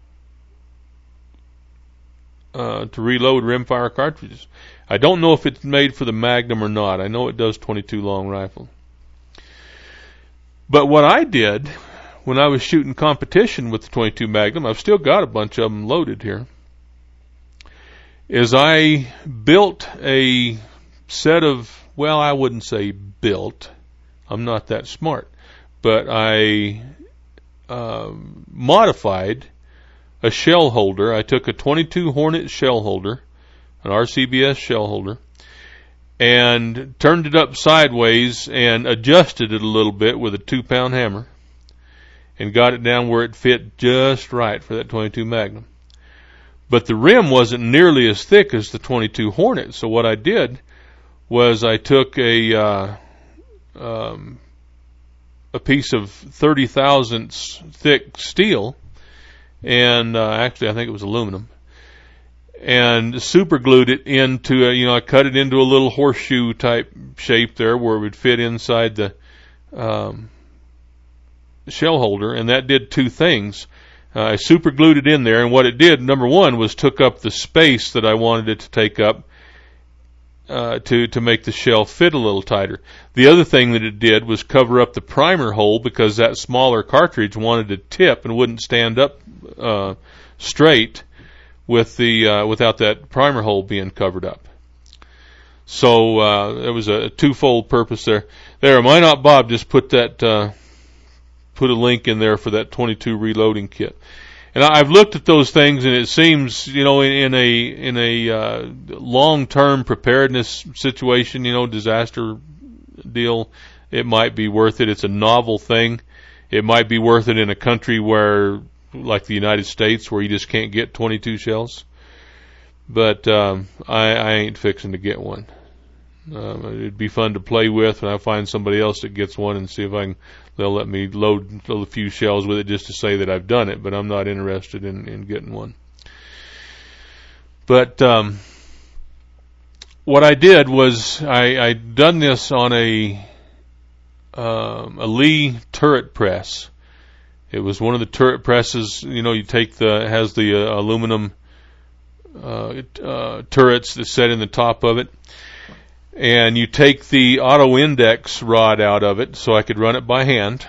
uh, to reload rimfire cartridges. I don't know if it's made for the Magnum or not. I know it does twenty-two long rifle. But what I did when I was shooting competition with the twenty-two Magnum, I've still got a bunch of them loaded here, is I built a set of, well, I wouldn't say built. I'm not that smart. But I uh, modified a shell holder. I took a twenty-two Hornet shell holder, an R C B S shell holder, and turned it up sideways and adjusted it a little bit with a two-pound hammer and got it down where it fit just right for that twenty-two Magnum. But the rim wasn't nearly as thick as the twenty-two Hornet, so what I did was I took a uh, um, a piece of thirty thousandths thick steel, and uh, actually I think it was aluminum, and super glued it into a, you know, I cut it into a little horseshoe type shape there where it would fit inside the um, shell holder, and that did two things. Uh, I super glued it in there, and what it did, number one, was took up the space that I wanted it to take up uh, to to make the shell fit a little tighter. The other thing that it did was cover up the primer hole, because that smaller cartridge wanted to tip and wouldn't stand up uh, straight with the uh, without that primer hole being covered up. So uh, there was a twofold purpose there. There, Why Not Bob just put that uh, put a link in there for that twenty-two reloading kit. And I've looked at those things, and it seems, you know, in, in a in a uh, long-term preparedness situation, you know, disaster deal, it might be worth it. It's a novel thing. It might be worth it in a country where, like the United States, where you just can't get twenty-two shells. But um, I, I ain't fixing to get one. Um, it'd be fun to play with, and I find somebody else that gets one and see if I can. They'll let me load a few shells with it just to say that I've done it, but I'm not interested in, in getting one. But um, what I did was I I done this on a um, a Lee turret press. It was one of the turret presses. You know, you take the it has the uh, aluminum uh, uh, turrets that set in the top of it. And you take the auto index rod out of it so I could run it by hand.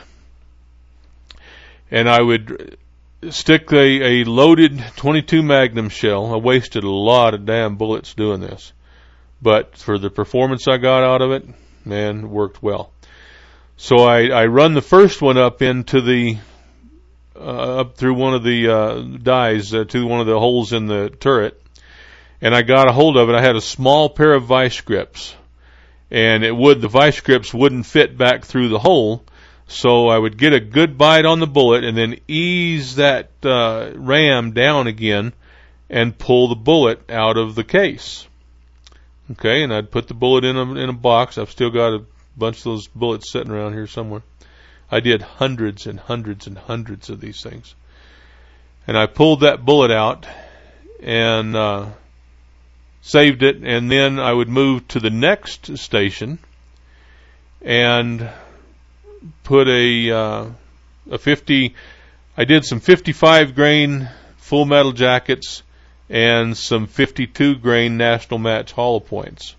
And I would stick a, a loaded twenty-two Magnum shell. I wasted a lot of damn bullets doing this. But for the performance I got out of it, man, it worked well. So I, I run the first one up into the, uh, up through one of the uh, dies, uh, to one of the holes in the turret. And I got a hold of it. I had a small pair of vice grips, and it would the vice grips wouldn't fit back through the hole, so I would get a good bite on the bullet and then ease that uh, ram down again and pull the bullet out of the case. Okay, and I'd put the bullet in a in a box. I've still got a bunch of those bullets sitting around here somewhere. I did hundreds and hundreds and hundreds of these things, and I pulled that bullet out and uh, saved it, and then I would move to the next station and put a uh, a fifty. I did some fifty-five grain full metal jackets and some fifty-two grain National Match hollow points,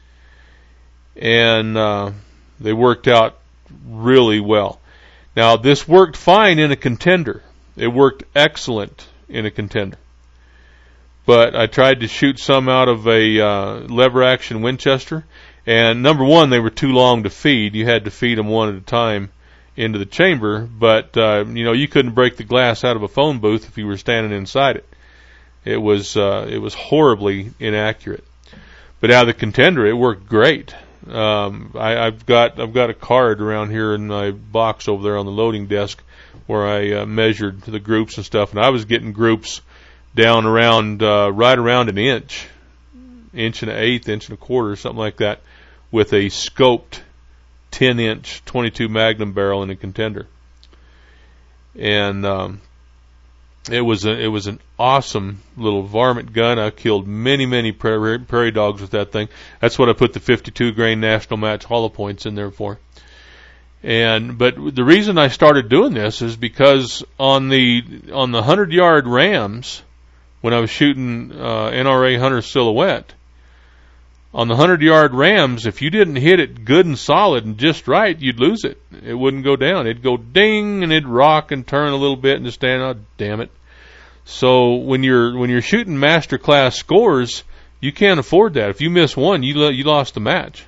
and uh, they worked out really well. Now, this worked fine in a contender. It worked excellent in a contender. But I tried to shoot some out of a uh, lever action Winchester, and number one, they were too long to feed. You had to feed them one at a time into the chamber, but uh, you know, you couldn't break the glass out of a phone booth if you were standing inside it. It was uh, it was horribly inaccurate. But out of the contender, it worked great. Um, I, I've got I've got a card around here in my box over there on the loading desk where I uh, measured the groups and stuff, and I was getting groups down around, uh, right around an inch, inch and an eighth, inch and a quarter, something like that, with a scoped ten inch twenty-two Magnum barrel in a contender. And, um, it was a, it was an awesome little varmint gun. I killed many, many prairie, prairie dogs with that thing. That's what I put the fifty-two grain national match hollow points in there for. And, but the reason I started doing this is because on the, on the hundred yard rams, when I was shooting, uh, N R A Hunter Silhouette, on the hundred yard rams, if you didn't hit it good and solid and just right, you'd lose it. It wouldn't go down. It'd go ding and it'd rock and turn a little bit and just stand out. Damn it. So when you're, when you're shooting master class scores, you can't afford that. If you miss one, you, lo- you lost the match.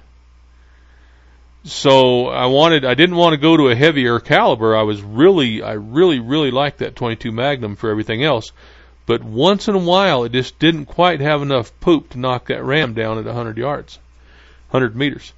So I wanted, I didn't want to go to a heavier caliber. I was really, I really, really liked that twenty-two Magnum for everything else. But once in a while, it just didn't quite have enough poop to knock that ram down at one hundred yards, one hundred meters.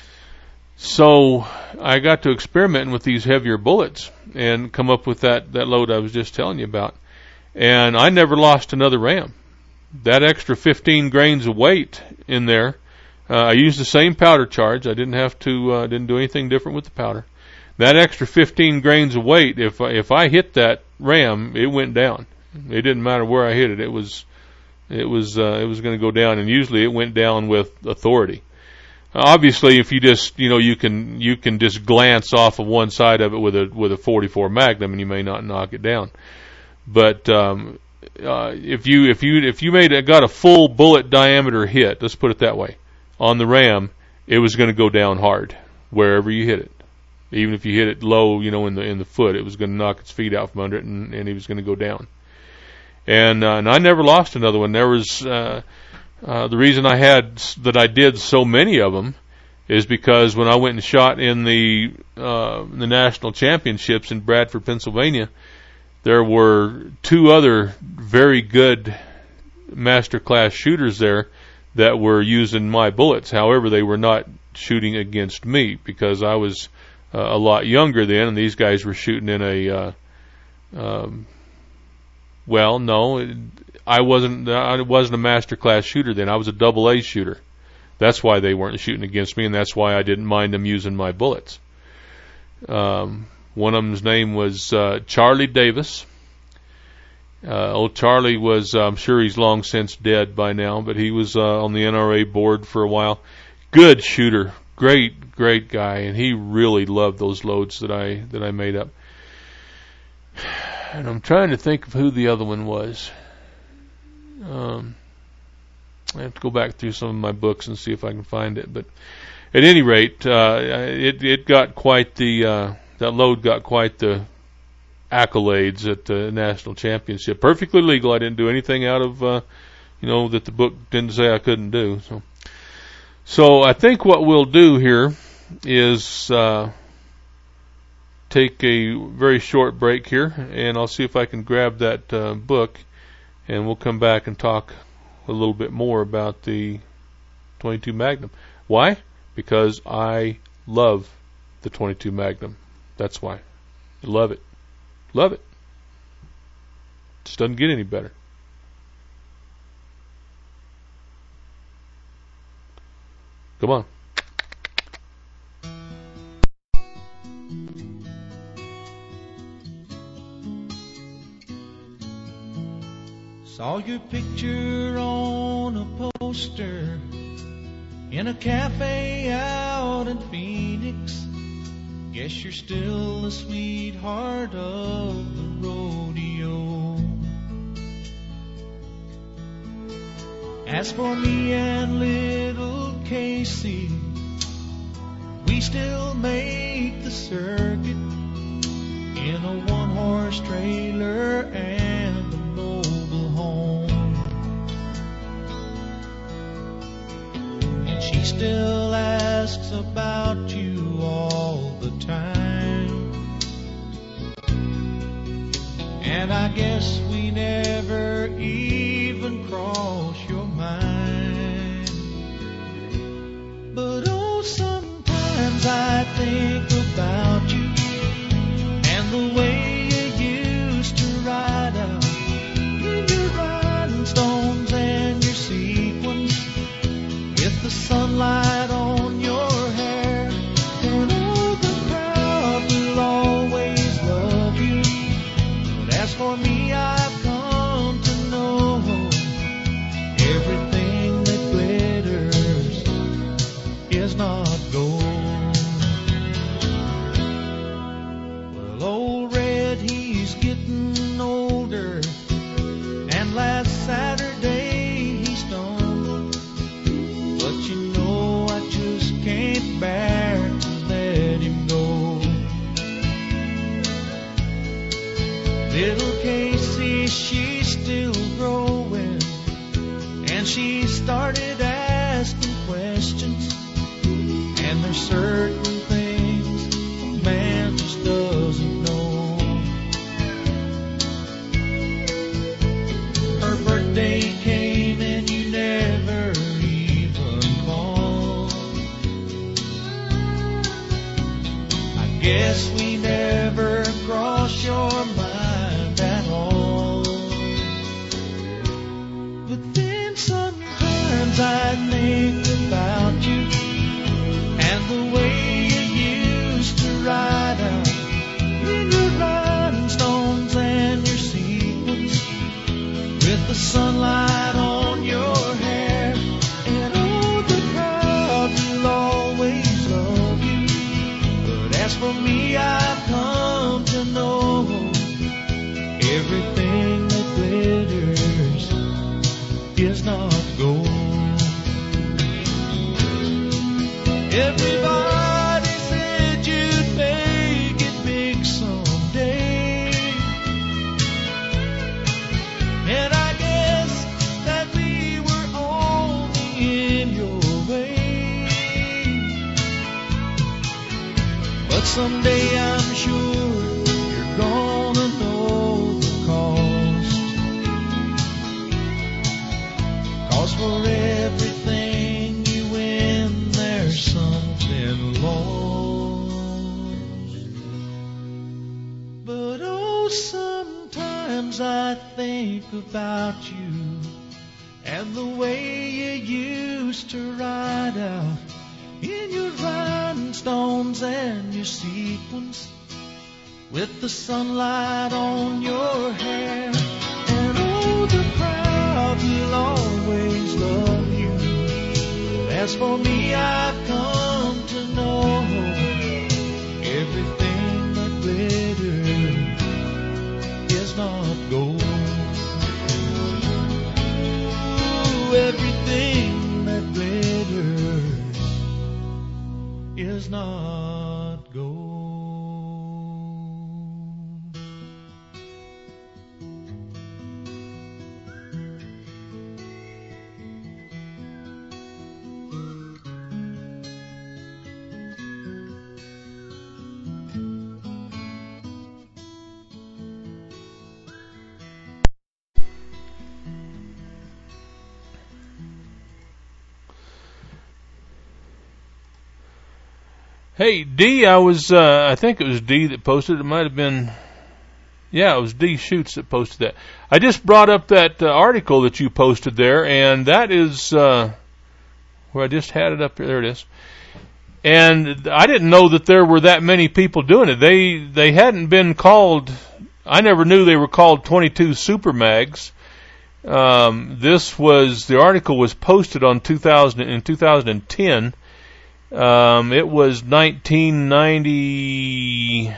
So I got to experimenting with these heavier bullets and come up with that, that load I was just telling you about. And I never lost another ram. That extra fifteen grains of weight in there, Uh, I used the same powder charge. I didn't have to, uh, didn't do anything different with the powder. That extra fifteen grains of weight, if I, if I hit that ram, it went down. It didn't matter where I hit it. It was, it was, uh, it was going to go down, and usually it went down with authority. Obviously, if you just, you know, you can, you can just glance off of one side of it with a, with a forty-four Magnum, and you may not knock it down. But, um, uh, if you, if you, if you made, a, got a full bullet diameter hit, let's put it that way, on the ram, it was going to go down hard wherever you hit it. Even if you hit it low, you know, in the in the foot, it was going to knock its feet out from under it, and, and he was going to go down. And, uh, and I never lost another one. There was uh, uh, the reason I had that I did so many of them is because when I went and shot in the uh, the national championships in Bradford, Pennsylvania, there were two other very good master class shooters there that were using my bullets. However, they were not shooting against me because I was uh, a lot younger then, and these guys were shooting in a, uh, um, well, no, it, I wasn't, I wasn't a master class shooter then. I was a double A shooter. That's why they weren't shooting against me, and that's why I didn't mind them using my bullets. Um, one of them's name was uh, Charlie Davis. Uh, old Charlie was, uh, I'm sure he's long since dead by now, but he was uh, on the N R A board for a while. Good shooter, great, great guy, and he really loved those loads that I that I made up. And I'm trying to think of who the other one was. Um, I have to go back through some of my books and see if I can find it. But at any rate, uh, it it got quite the uh, that load got quite the accolades at the national championship. Perfectly legal. I didn't do anything out of, uh, you know, that the book didn't say I couldn't do. So, so I think what we'll do here is uh, take a very short break here, and I'll see if I can grab that uh, book, and we'll come back and talk a little bit more about the twenty-two Magnum. Why? Because I love the twenty-two Magnum. That's why. I love it. Love it. Just doesn't get any better. Come on. Saw your picture on a poster in a cafe out in Phoenix. Guess you're still the sweetheart of the rodeo. As for me and little Casey, we still make the circuit in a one-horse trailer and a mobile home. And she still asks about you all the time. And I guess we never even cross your mind. But oh, sometimes I think about you and the way you used to ride out in your rhinestones and your sequins with the sunlight on your hair. And oh, the crowd will always love you. But as for me, I've Everything that glitters is not gold. Well, old Red, he's getting older, and last Saturday he stumbled. But you know I just can't bear to let him go. Little Casey, she's still growing, and she started asking questions. And there's certain things a man just doesn't know. Her birthday came and you never even called. I guess we never crossed your mind at all. But then sometimes I think about you and the way you used to ride out in your rhinestones and your sequins, with the sunlight on your hair. And oh, the crowd will always love you. But as for me, I've come to know everything that glitters is not gold. Everybody said you'd make it big someday, and I guess that we were only in your way. But someday I'm sure you're gonna know the cost. 'Cause for everything you win, there's something lost. But oh, sometimes I think about you and the way you used to ride out in your rhinestones and your sequins, with the sunlight on your hair. And oh, the crowd will always love you. As for me, I've come to know everything that glitters is not gold. Ooh, everything that glitters is not gold. Hey, D, I was, uh, I think it was D that posted. It might have been, yeah, it was D Shoots that posted that. I just brought up that uh, article that you posted there, and that is, uh, where I just had it up here. There it is. And I didn't know that there were that many people doing it. They, they hadn't been called, I never knew they were called twenty-two Super Mags. Um, this was, the article was posted on two thousand, in two thousand ten. Um, it was nineteen ninety,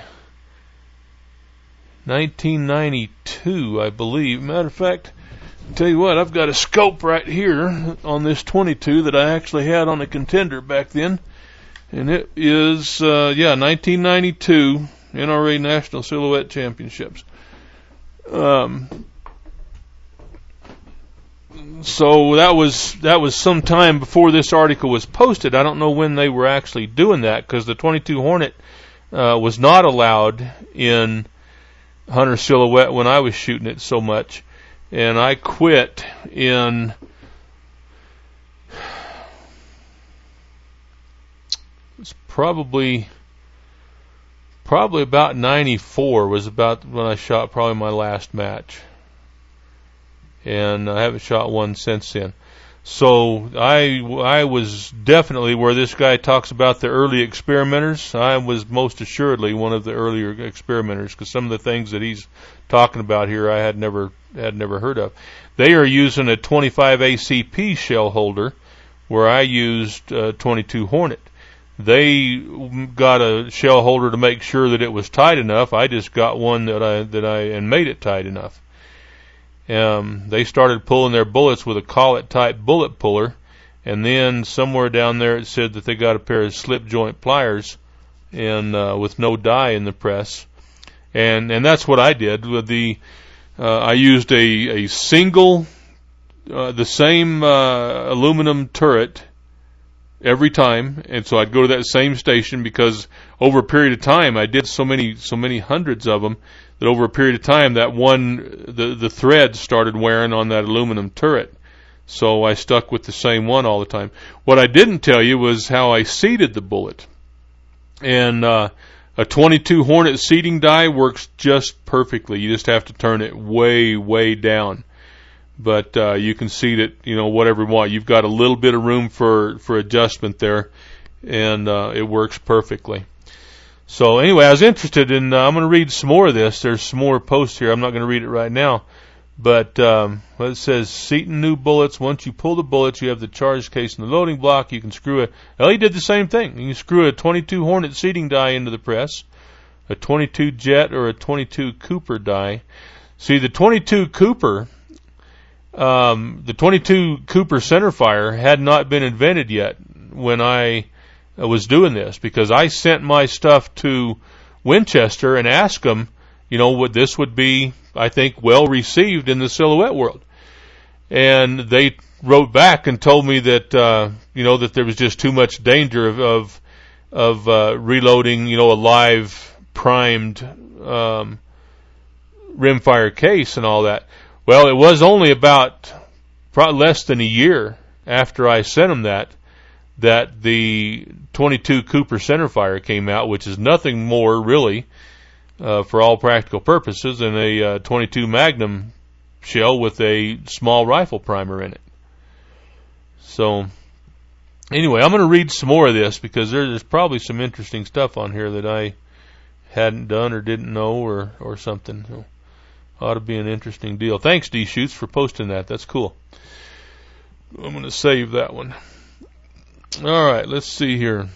nineteen ninety-two, I believe. Matter of fact, I'll tell you what, I've got a scope right here on this twenty-two that I actually had on a Contender back then. And it is, uh, yeah, nineteen ninety-two N R A National Silhouette Championships. Um, So that was that was some time before this article was posted. I don't know when they were actually doing that, because the twenty-two Hornet uh, was not allowed in Hunter Silhouette when I was shooting it so much, and I quit in it's probably probably about ninety-four was about when I shot probably my last match. And I haven't shot one since then. So I, I was definitely, where this guy talks about the early experimenters, I was most assuredly one of the earlier experimenters, because some of the things that he's talking about here I had never had never heard of. They are using a twenty-five A C P shell holder, where I used uh, twenty-two Hornet. They got a shell holder to make sure that it was tight enough. I just got one that I that I and made it tight enough. Um, they started pulling their bullets with a collet type bullet puller, and then somewhere down there it said that they got a pair of slip joint pliers, and uh, with no die in the press, and and that's what I did with the. Uh, I used a a single, uh, the same uh, aluminum turret every time, and so I'd go to that same station, because over a period of time I did so many so many hundreds of them. That over a period of time, that one, the, the threads started wearing on that aluminum turret. So I stuck with the same one all the time. What I didn't tell you was how I seated the bullet. And uh, a twenty-two Hornet seating die works just perfectly. You just have to turn it way, way down. But uh, you can seat it, you know, whatever you want. You've got a little bit of room for, for adjustment there, and uh, it works perfectly. So anyway, I was interested in, uh, I'm going to read some more of this. There's some more posts here. I'm not going to read it right now. But um, well, it says, seating new bullets. Once you pull the bullets, you have the charge case in the loading block. You can screw a, well, he did the same thing. You can screw a twenty-two Hornet seating die into the press, a twenty-two Jet or a twenty-two Cooper die. See, the twenty-two Cooper, um, the twenty-two Cooper centerfire had not been invented yet when I was doing this, because I sent my stuff to Winchester and asked them, you know, what this would be, I think, well received in the silhouette world. And they wrote back and told me that, uh, you know, that there was just too much danger of, of, of uh, reloading, you know, a live primed um, rimfire case and all that. Well, it was only about probably less than a year after I sent them that, that the twenty-two Cooper centerfire came out, which is nothing more really, uh, for all practical purposes, than a uh, twenty-two Magnum shell with a small rifle primer in it. So, anyway, I'm going to read some more of this, because there's probably some interesting stuff on here that I hadn't done or didn't know or, or something. So, ought to be an interesting deal. Thanks, D-Shoots, for posting that. That's cool. I'm going to save that one. All right, let's see here.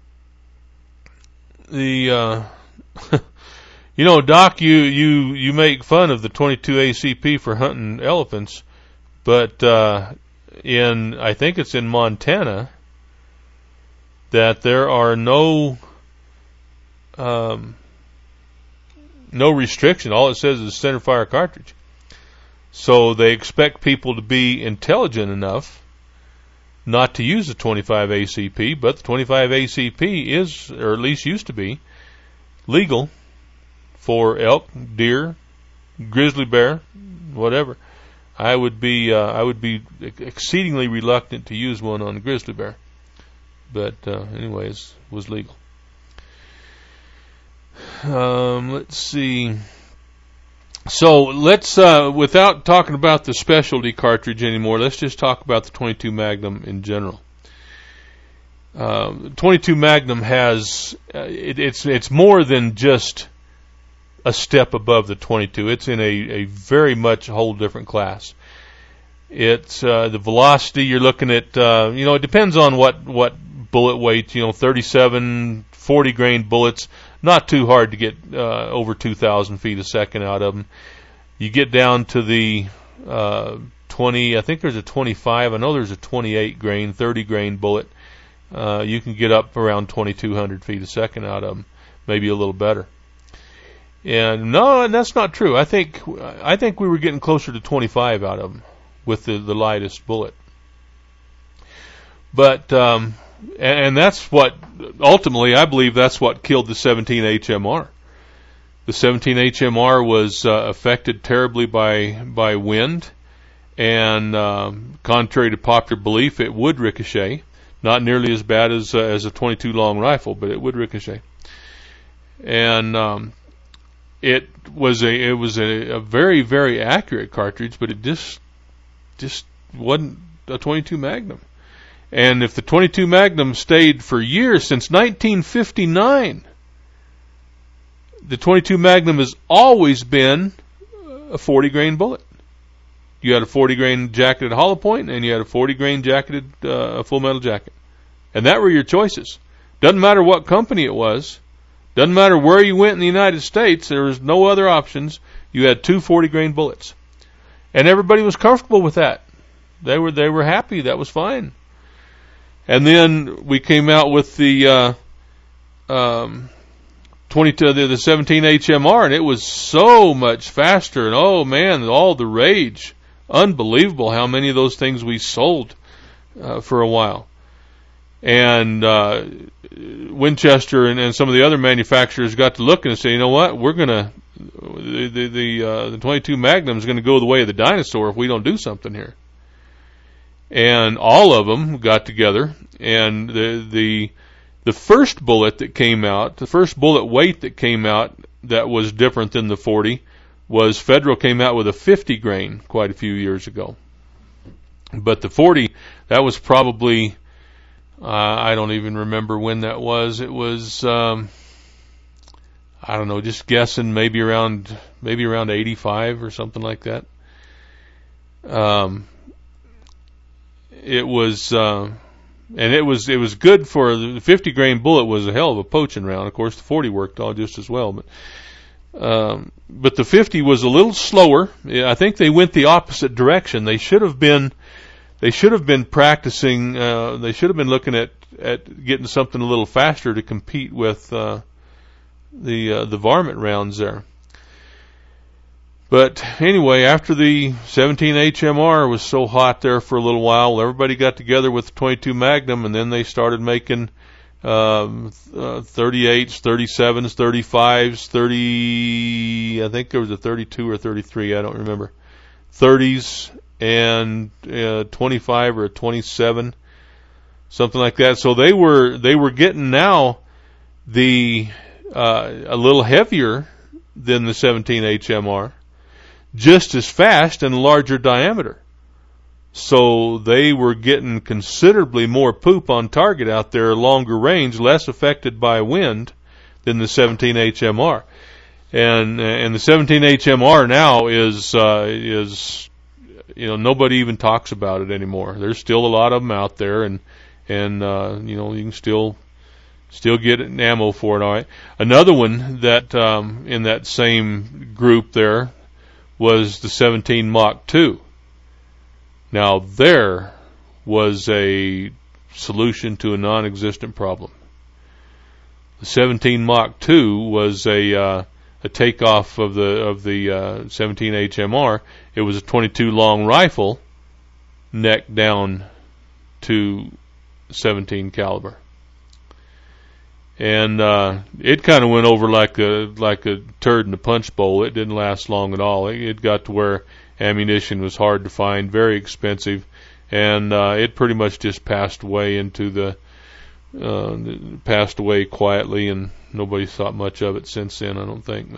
The uh, you know, Doc, you, you, you make fun of the twenty-two A C P for hunting elephants, but uh, in I think it's in Montana that there are no um, no restriction. All it says is centerfire cartridge. So they expect people to be intelligent enough not to use the twenty-five A C P, but the twenty-five A C P is, or at least used to be, legal for elk, deer, grizzly bear, whatever. I would be, uh, I would be exceedingly reluctant to use one on a grizzly bear, but uh, anyways, was legal. Um, let's see. So let's, uh, without talking about the specialty cartridge anymore, let's just talk about the twenty-two Magnum in general. Uh, twenty-two Magnum has, uh, it, it's it's more than just a step above the twenty-two. It's in a, a very much whole different class. It's uh, the velocity you're looking at. Uh, you know, it depends on what what bullet weight. You know, thirty-seven, forty grain bullets. Not too hard to get uh, over two thousand feet a second out of them. You get down to the uh, twenty, I think there's a twenty-five, I know there's a twenty-eight grain, thirty grain bullet. Uh, you can get up around twenty-two hundred feet a second out of them, maybe a little better. And no, and that's not true. I think I think we were getting closer to twenty-five out of them with the, the lightest bullet. But um, and, and that's what ultimately I believe that's what killed the seventeen H M R. The seventeen H M R was uh, affected terribly by by wind, and um, contrary to popular belief, it would ricochet. Not nearly as bad as uh, as a twenty-two long rifle, but it would ricochet. And um, it was a it was a, a very very accurate cartridge, but it just just wasn't a twenty-two Magnum. And if the twenty-two Magnum stayed for years, since nineteen fifty-nine, the twenty-two Magnum has always been a forty grain bullet. You had a forty grain jacketed hollow point, and you had a forty grain jacketed uh, full metal jacket. And that were your choices. Doesn't matter what company it was. Doesn't matter where you went in the United States. There was no other options. You had two forty grain bullets. And everybody was comfortable with that. They were they were happy. That was fine. And then we came out with the uh, um, twenty-two, the, the seventeen H M R, and it was so much faster. And oh man, all the rage. Unbelievable how many of those things we sold uh, for a while. And uh, Winchester and, and some of the other manufacturers got to look and say, you know what, we're gonna the the the, uh, the twenty-two Magnum is going to go the way of the dinosaur if we don't do something here. And all of them got together, and the the the first bullet that came out, the first bullet weight that came out that was different than the forty was Federal came out with a fifty grain quite a few years ago. But the forty, that was probably, uh, I don't even remember when that was. It was, um, I don't know, just guessing, maybe around maybe around eighty-five or something like that. Um. It was, uh, and it was, it was good for the fifty grain bullet was a hell of a poaching round. Of course, the forty worked all just as well, but, um, but the fifty was a little slower. I think they went the opposite direction. They should have been, they should have been practicing, uh, they should have been looking at, at getting something a little faster to compete with, uh, the, uh, the varmint rounds there. But anyway, after the seventeen H M R was so hot there for a little while, everybody got together with the twenty-two Magnum, and then they started making um, uh, thirty-eights, thirty-sevens, thirty-fives, thirty. I think there was a thirty-two or thirty-three. I don't remember. thirties and uh, twenty-five or a twenty-seven, something like that. So they were they were getting now the uh, a little heavier than the seventeen H M R. Just as fast and larger diameter. So they were getting considerably more poop on target out there, longer range, less affected by wind than the seventeen H M R. And and the seventeen H M R now is uh, is you know nobody even talks about it anymore. There's still a lot of them out there, and and uh, you know you can still still get ammo for it. All right. Another one that um, in that same group there was the seventeen Mach two. Now there was a solution to a non-existent problem. The seventeen Mach two was a uh, a takeoff of the of the uh, seventeen H M R. It was a twenty-two long rifle, neck down to seventeen caliber. And uh, it kind of went over like a like a turd in a punch bowl. It didn't last long at all. It, it got to where ammunition was hard to find, very expensive, and uh, it pretty much just passed away into the uh, passed away quietly, and nobody thought much of it since then, I don't think.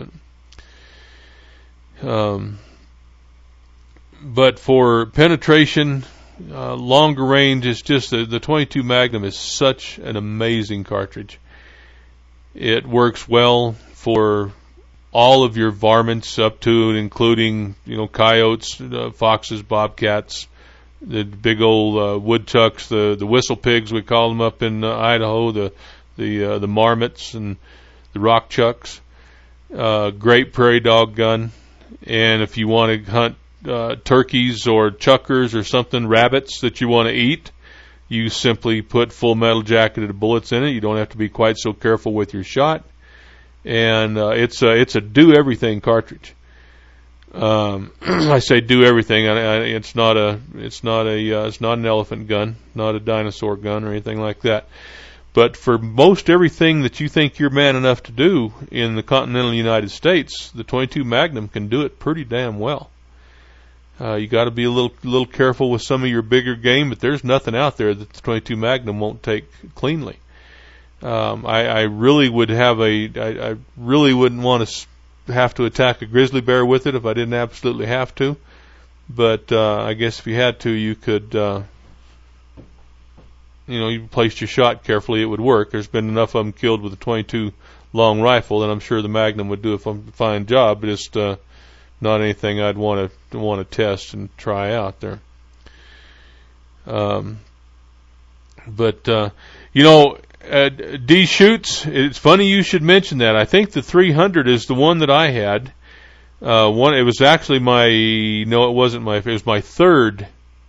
But, um, but for penetration, uh, longer range, it's just the, the twenty-two Magnum is such an amazing cartridge. It works well for all of your varmints up to and including, you know, coyotes, uh, foxes, bobcats, the big old uh, woodchucks, the the whistle pigs we call them up in uh, Idaho, the the uh, the marmots and the rock chucks. Uh, great prairie dog gun, and if you want to hunt uh, turkeys or chuckers or something, rabbits that you want to eat, you simply put full metal jacketed bullets in it. You don't have to be quite so careful with your shot, and uh, it's a it's a do everything cartridge. Um, I say do everything. I, I, it's not a it's not a uh, it's not an elephant gun, not a dinosaur gun or anything like that. But for most everything that you think you're man enough to do in the continental United States, the twenty-two Magnum can do it pretty damn well. Uh, you got to be a little little careful with some of your bigger game, but there's nothing out there that the twenty-two Magnum won't take cleanly. Um, I, I really would have a I, I really wouldn't want to have to attack a grizzly bear with it if I didn't absolutely have to. But uh, I guess if you had to, you could uh, you know, you placed your shot carefully, it would work. There's been enough of them killed with a twenty-two long rifle, and I'm sure the Magnum would do a fine job, but just uh, not anything I'd want to want to test and try out there. Um, but uh, you know, uh, D shoots. It's funny you should mention that. I think the three hundred is the one that I had. Uh, one. It was actually my. No, it wasn't my. It was my third.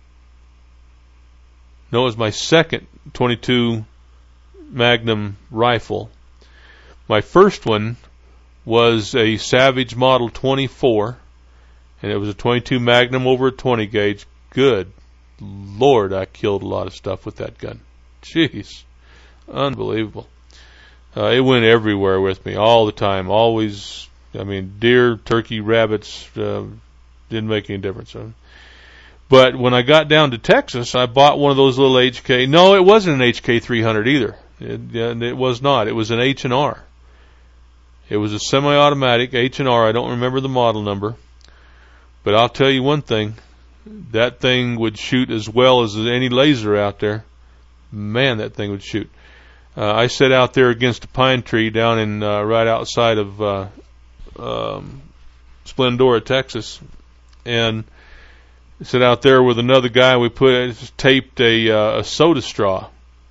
No, it was my second twenty-two Magnum rifle. My first one was a Savage Model twenty-four, and it was a twenty-two Magnum over a twenty gauge. Good Lord, I killed a lot of stuff with that gun. Jeez, unbelievable. Uh, it went everywhere with me all the time. Always, I mean, deer, turkey, rabbits, uh, didn't make any difference. But when I got down to Texas, I bought one of those little H K. No, it wasn't an H K three hundred either. It, it was not. It was an H and R. It was a semi-automatic H and R. I don't remember the model number. But I'll tell you one thing. That thing would shoot as well as any laser out there. Man, that thing would shoot. Uh, I sat out there against a pine tree down in uh, right outside of uh, um, Splendora, Texas, and sat out there with another guy. We put taped a, uh, a soda straw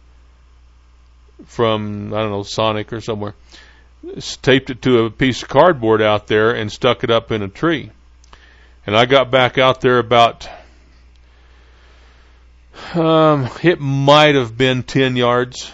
from, I don't know, Sonic or somewhere. Taped it to a piece of cardboard out there and stuck it up in a tree. And I got back out there about, um, it might have been ten yards.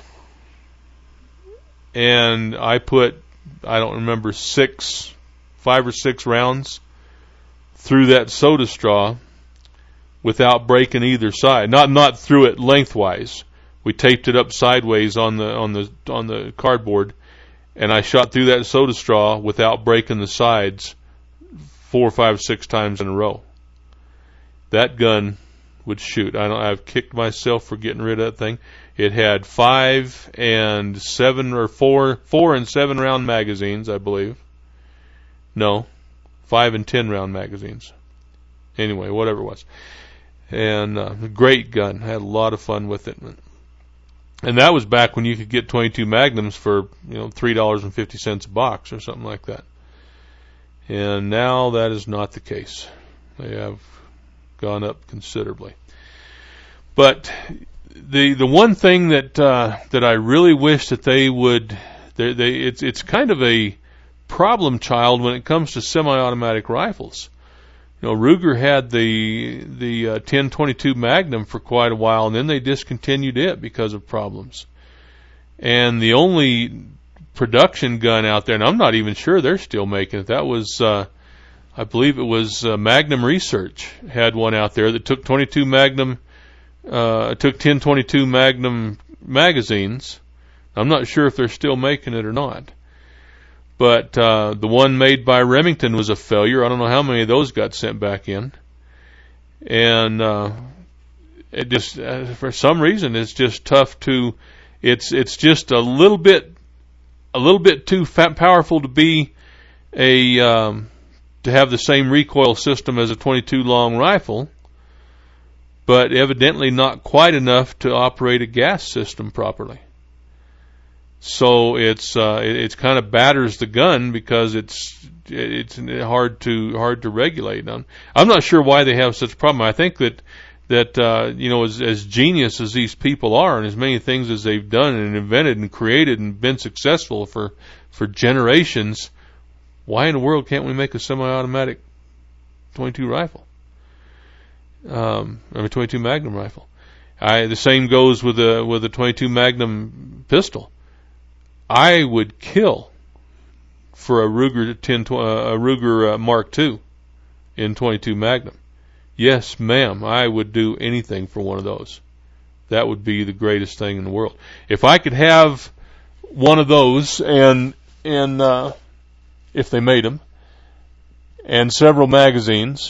And I put, I don't remember, six, five or six rounds through that soda straw without breaking either side. Not not through it lengthwise. We taped it up sideways on the on the on the cardboard, and I shot through that soda straw without breaking the sides four, five, six times in a row. That gun would shoot. I don't. I've kicked myself for getting rid of that thing. It had five and seven or four, four and seven round magazines, I believe. No, five and ten round magazines. Anyway, whatever it was. And uh, great gun. I had a lot of fun with it. And that was back when you could get twenty-two Magnums for, you know, three dollars and fifty cents a box or something like that. And now that is not the case. They have gone up considerably. But the the one thing that uh, that I really wish that they would, they, they it's it's kind of a problem child when it comes to semi-automatic rifles. You know, Ruger had the the uh, ten twenty-two Magnum for quite a while, and then they discontinued it because of problems. And the only production gun out there, and I'm not even sure they're still making it. That was, uh, I believe it was uh, Magnum Research had one out there that took twenty-two Magnum, uh, took ten twenty-two Magnum magazines. I'm not sure if they're still making it or not. But uh, the one made by Remington was a failure. I don't know how many of those got sent back in. And uh, it just, uh, for some reason, it's just tough to. It's it's just a little bit, a little bit too fat, powerful to be a um, to have the same recoil system as a twenty-two long rifle, but evidently not quite enough to operate a gas system properly. So it's uh, it, it's kind of batters the gun because it's it's hard to hard to regulate. I'm, I'm not sure why they have such a problem. I think that that uh, you know, as, as genius as these people are, and as many things as they've done and invented and created and been successful for for generations, why in the world can't we make a semi-automatic twenty-two rifle? Um, I mean, twenty-two Magnum rifle. I the same goes with the with the twenty-two Magnum pistol. I would kill for a Ruger ten, uh, a Ruger uh, Mark two in twenty-two Magnum. Yes, ma'am, I would do anything for one of those. That would be the greatest thing in the world. If I could have one of those, and and uh, if they made them, and several magazines,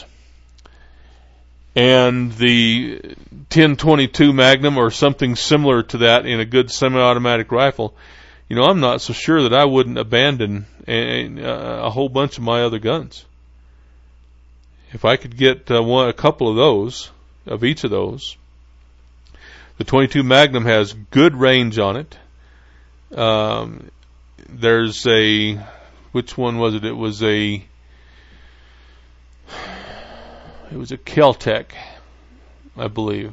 and the ten twenty-two Magnum or something similar to that in a good semi-automatic rifle, you know, I'm not so sure that I wouldn't abandon a, a whole bunch of my other guns. If I could get uh, one, a couple of those, of each of those, The twenty-two Magnum has good range on it. Um, there's a, which one was it? It was a, it was a Kel-Tec, I believe.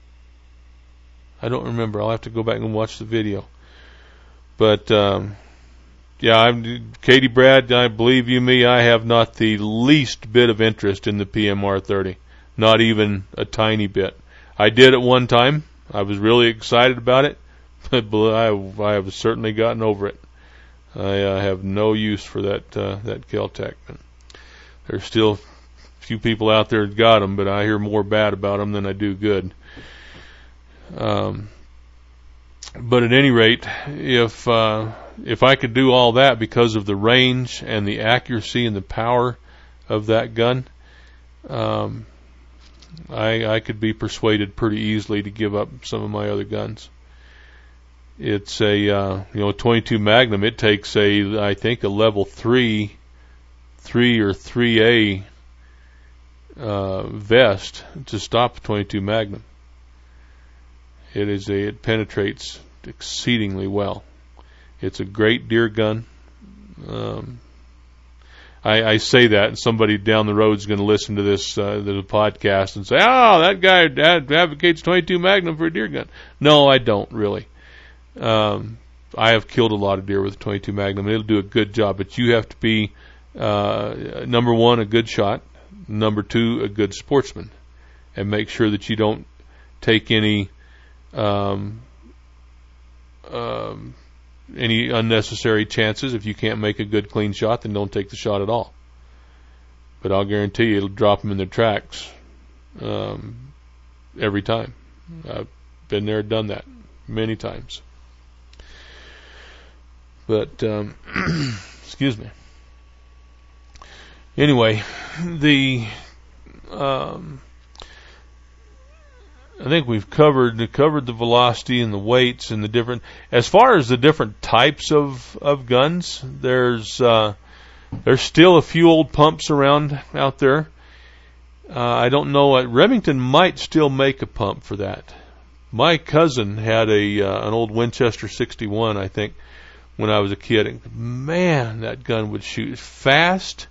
I don't remember. I'll have to go back and watch the video. But, um, yeah, I'm, Katie Brad, I believe you me, I have not the least bit of interest in the P M R thirty. Not even a tiny bit. I did at one time. I was really excited about it, but I, I have certainly gotten over it. I uh, have no use for that uh, that Kel-Tec. There's still a few people out there that got them, but I hear more bad about them than I do good. Um, but at any rate, if uh, if I could do all that because of the range and the accuracy and the power of that gun, um, I, I could be persuaded pretty easily to give up some of my other guns. It's a uh, you know twenty-two Magnum. It takes a I think a level three, three or three A uh, vest to stop a twenty-two Magnum. It is a it penetrates exceedingly well. It's a great deer gun. Um, I, I say that, and somebody down the road is going to listen to this uh, the podcast and say, "Oh, that guy advocates twenty-two Magnum for a deer gun." No, I don't really. Um, I have killed a lot of deer with a twenty-two Magnum. It'll do a good job, but you have to be uh, number one, a good shot. Number two, a good sportsman, and make sure that you don't take any um, um, any unnecessary chances. If you can't make a good clean shot, then don't take the shot at all. But I'll guarantee you it'll drop them in their tracks um, every time. I've been there, done that many times. But um, excuse me. Anyway, the um, I think we've covered covered the velocity and the weights and the different. As far as the different types of of guns, there's uh, there's still a few old pumps around out there. Uh, I don't know. Remington might still make a pump for that. My cousin had a uh, an old Winchester sixty-one, I think, when I was a kid. And man, that gun would shoot fast.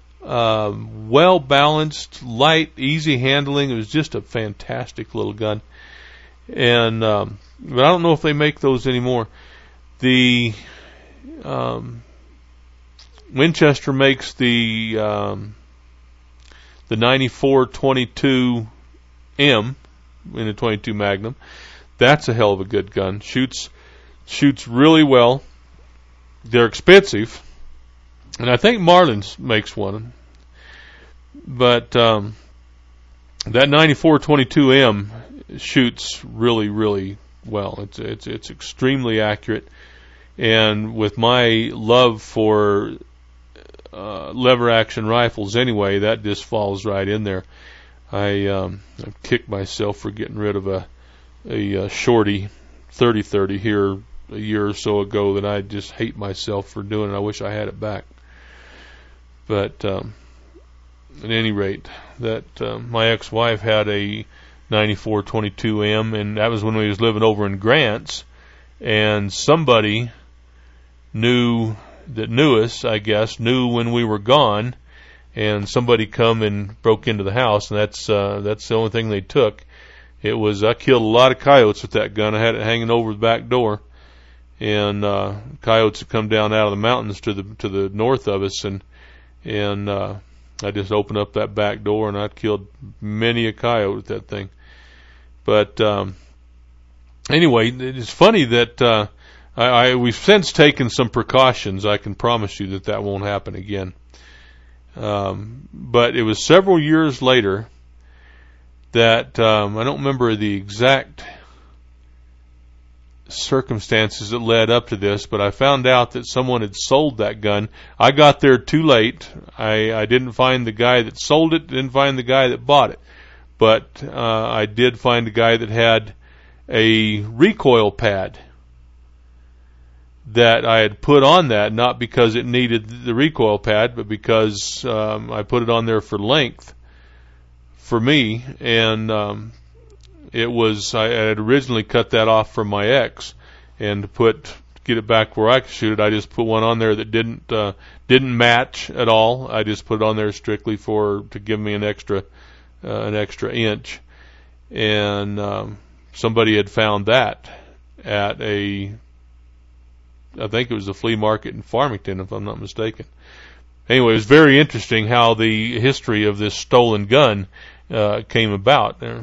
Um, well balanced, light, easy handling. It was just a fantastic little gun. And um, but I don't know if they make those anymore. The um, Winchester makes the um, the ninety-four twenty-two M in a twenty-two Magnum. That's a hell of a good gun. Shoots shoots really well. They're expensive. And I think Marlin's makes one. But um, that ninety-four twenty-two M shoots really, really well. It's it's it's extremely accurate. And with my love for uh, lever action rifles anyway, that just falls right in there. I um, I kicked myself for getting rid of a a, a shorty thirty thirty here a year or so ago that I just hate myself for doing. I wish I had it back. But um, at any rate, that uh, my ex-wife had a ninety-four twenty-two M, and that was when we was living over in Grants, and somebody knew that knew us, I guess, knew when we were gone, and somebody come and broke into the house, and that's uh, that's the only thing they took. It was I killed a lot of coyotes with that gun. I had it hanging over the back door, and uh, coyotes had come down out of the mountains to the to the north of us, and and uh, I just opened up that back door, and I killed many a coyote with that thing. But um, anyway, it's funny that uh, I, I we've since taken some precautions. I can promise you that that won't happen again. Um, but it was several years later that um, I don't remember the exact circumstances that led up to this, but I found out that someone had sold that gun. I got there too late. I, I didn't find the guy that sold it, didn't find the guy that bought it. But uh, I did find a guy that had a recoil pad that I had put on that, not because it needed the recoil pad, but because um, I put it on there for length for me, and um, it was, I had originally cut that off from my ex, and to put, get it back where I could shoot it, I just put one on there that didn't, uh, didn't match at all. I just put it on there strictly for, to give me an extra, uh, an extra inch. And, um, somebody had found that at a, I think it was a flea market in Farmington, if I'm not mistaken. Anyway, it was very interesting how the history of this stolen gun uh, came about there.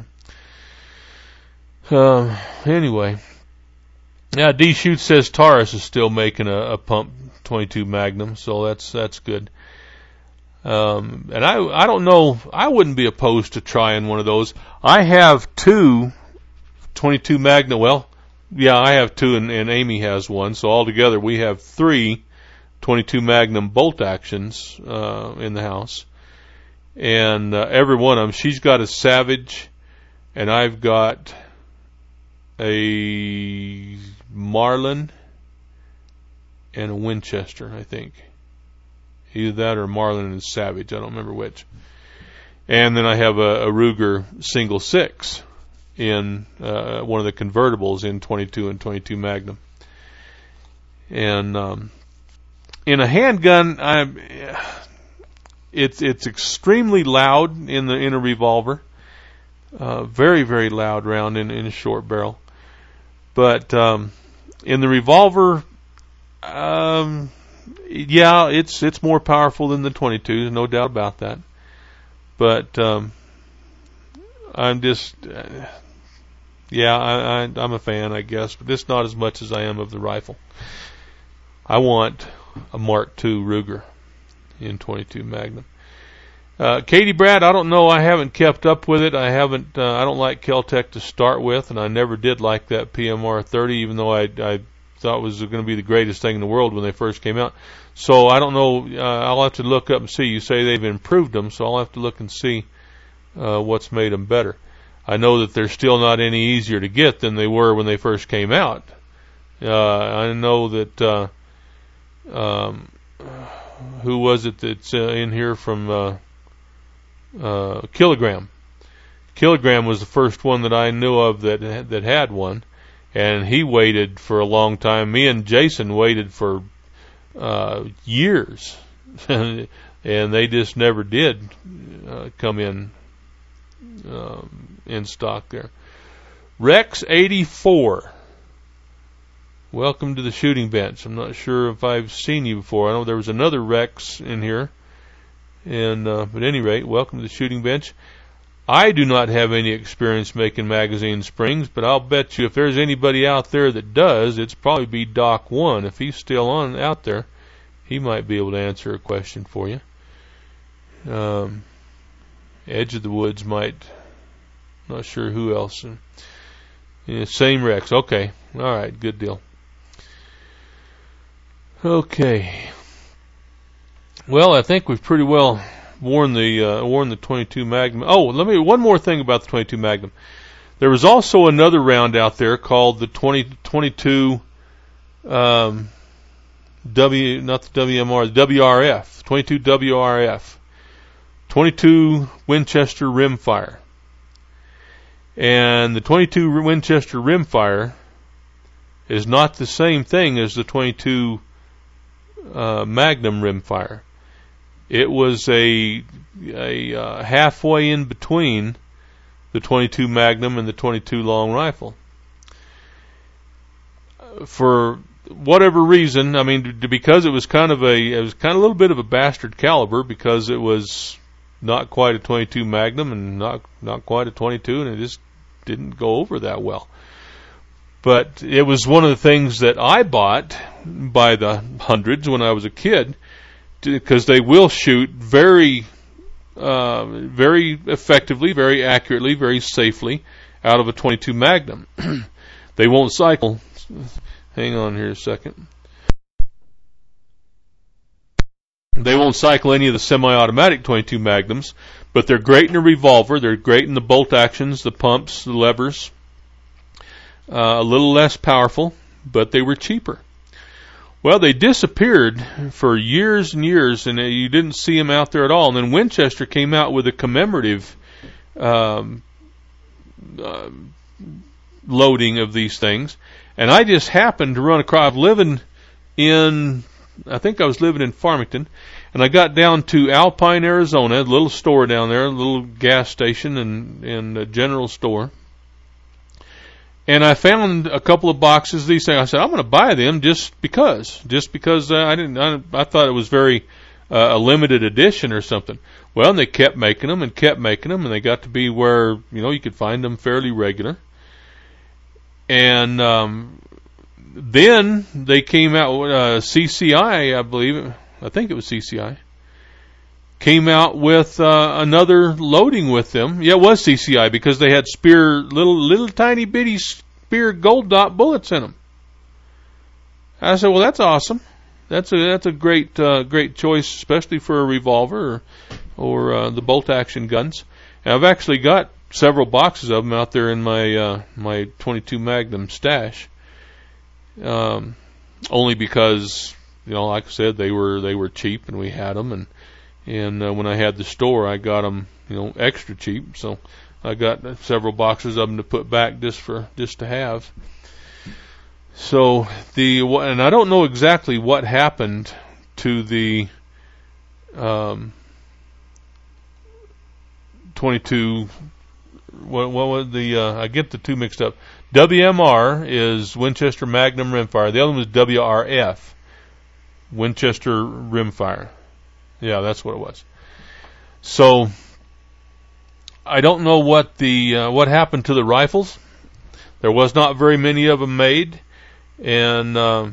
Um, anyway, yeah, D Shoot says Taurus is still making a, a pump twenty-two Magnum, so that's that's good. Um, and I I don't know, I wouldn't be opposed to trying one of those. I have two twenty-two Magnum. Well, yeah, I have two, and, and Amy has one. So altogether, we have three twenty-two Magnum bolt actions uh, in the house, and uh, every one of them. She's got a Savage, and I've got a Marlin and a Winchester, I think. Either that or Marlin and Savage. I don't remember which. And then I have a, a Ruger single six in uh, one of the convertibles in twenty-two and twenty-two Magnum. And um, in a handgun, I'm, it's it's extremely loud in the in a revolver. Uh, very very loud round in, in a short barrel. But um, in the revolver, um, yeah, it's it's more powerful than the twenty-two, no doubt about that. But um, I'm just, uh, yeah, I, I, I'm a fan, I guess, but just not as much as I am of the rifle. I want a Mark two Ruger in twenty-two Magnum. Uh, Katie Brad, I don't know, I haven't kept up with it. I haven't, uh, I don't like Kel-Tec to start with, and I never did like that P M R thirty, even though I, I thought it was going to be the greatest thing in the world when they first came out. So I don't know, uh, I'll have to look up and see. You say they've improved them, so I'll have to look and see uh, what's made them better. I know that they're still not any easier to get than they were when they first came out. Uh, I know that, uh, um, who was it that's uh, in here from uh, uh, Kilogram? Kilogram was the first one that I knew of that that had one, and he waited for a long time. Me and Jason waited for uh, years, and they just never did uh, come in um, in stock there. Rex eighty-four. Welcome to the shooting bench. I'm not sure if I've seen you before. I know there was another Rex in here. And, uh, but at any rate, welcome to the shooting bench. I do not have any experience making magazine springs, but I'll bet you if there's anybody out there that does, it's probably be Doc One. If he's still on out there, he might be able to answer a question for you. Um, Edge of the Woods might. Not sure who else. Yeah, same Rex. Okay. All right. Good deal. Okay. Well, I think we've pretty well worn the uh, worn the twenty-two Magnum. Oh, let me one more thing about the twenty-two Magnum. There was also another round out there called the twenty twenty-two um, W, not the W M R, the W R F, twenty-two W R F, twenty-two Winchester rimfire, and the twenty-two Winchester rimfire is not the same thing as the twenty-two uh, Magnum rimfire. It was a a uh, halfway in between the twenty-two Magnum and the twenty-two long rifle. For whatever reason, I mean, because it was kind of a it was kind of a little bit of a bastard caliber, because it was not quite a twenty-two Magnum and not not quite a twenty-two, and it just didn't go over that well. But it was one of the things that I bought by the hundreds when I was a kid, because they will shoot very, uh, very effectively, very accurately, very safely out of a twenty-two Magnum. They won't cycle. Hang on here a second. They won't cycle any of the semi-automatic twenty-two Magnums, but they're great in a revolver. They're great in the bolt actions, the pumps, the levers. Uh, a little less powerful, but they were cheaper. Well, they disappeared for years and years, and you didn't see them out there at all. And then Winchester came out with a commemorative um, uh, loading of these things, and I just happened to run across, living in, I think I was living in Farmington, and I got down to Alpine, Arizona, a little store down there, a little gas station and, and a general store. And I found a couple of boxes of these things. I said, I'm going to buy them just because, just because uh, I didn't, I, I thought it was very, uh, a limited edition or something. Well, and they kept making them and kept making them, and they got to be where, you know, you could find them fairly regular. And, um, then they came out, uh, C C I, I believe, I think it was C C I, came out with uh, another loading with them. Yeah, it was C C I, because they had Spear, little little tiny bitty Spear gold dot bullets in them. I said, well, that's awesome. That's a that's a great uh, great choice, especially for a revolver or, or uh, the bolt action guns. And I've actually got several boxes of them out there in my uh, my twenty-two Magnum stash. Um, only because, you know, like I said, they were they were cheap and we had them, and and uh, when I had the store, I got them, you know, extra cheap. So I got several boxes of them to put back just for just to have. So the and I don't know exactly what happened to the um, twenty-two. What, what was the? Uh, I get the two mixed up. W M R is Winchester Magnum Rimfire. The other one was W R F, Winchester Rimfire. Yeah, that's what it was. So I don't know what the uh, what happened to the rifles. There was not very many of them made, and uh,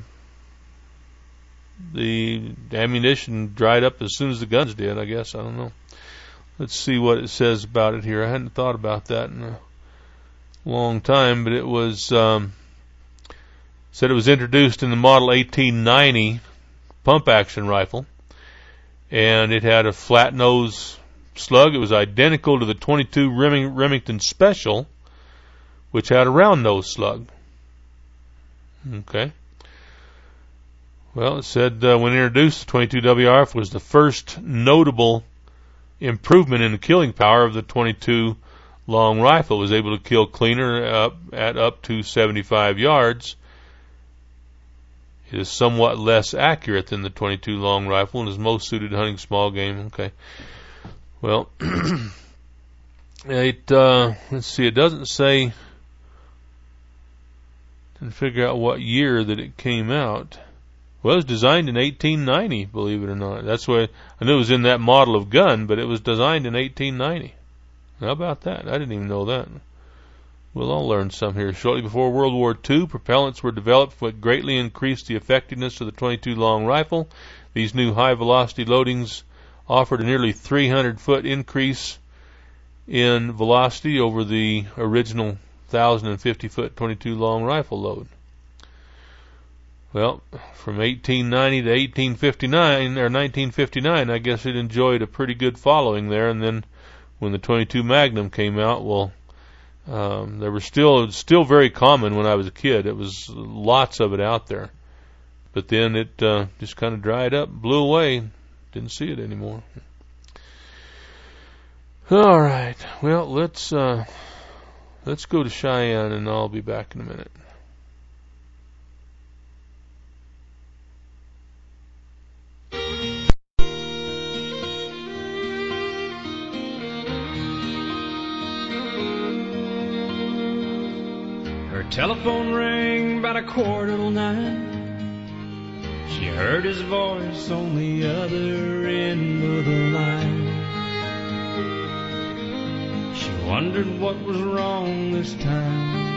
the ammunition dried up as soon as the guns did, I guess. I don't know. Let's see what it says about it here. I hadn't thought about that in a long time, but it was um, said it was introduced in the model eighteen ninety pump action rifle, and it had a flat nose slug. It was identical to the twenty-two Reming- Remington Special, which had a round nose slug. Okay. Well, it said uh, when introduced, the twenty-two W R F was the first notable improvement in the killing power of the twenty-two long rifle. It was able to kill cleaner up at up to seventy-five yards. It is somewhat less accurate than the twenty-two long rifle and is most suited to hunting small game. Okay. Well, it uh, let's see. It doesn't say. Didn't figure out what year that it came out. Well, it was designed in eighteen ninety, believe it or not. That's why I knew it was in that model of gun, but it was designed in eighteen ninety. How about that? I didn't even know that. We'll all learn some here. Shortly before World War Two, propellants were developed that greatly increased the effectiveness of the twenty-two long rifle. These new high-velocity loadings offered a nearly three hundred foot increase in velocity over the original one thousand fifty foot twenty-two long rifle load. Well, from eighteen ninety to eighteen fifty-nine, or nineteen fifty-nine, I guess it enjoyed a pretty good following there, and then when the twenty-two Magnum came out, well, um, there were still, still very common when I was a kid. It was lots of it out there. But then it uh, just kind of dried up, blew away, didn't see it anymore. All right, well, let's, uh, let's go to Cheyenne, and I'll be back in a minute. Telephone rang about a quarter to nine. She heard his voice on the other end of the line. She wondered what was wrong this time.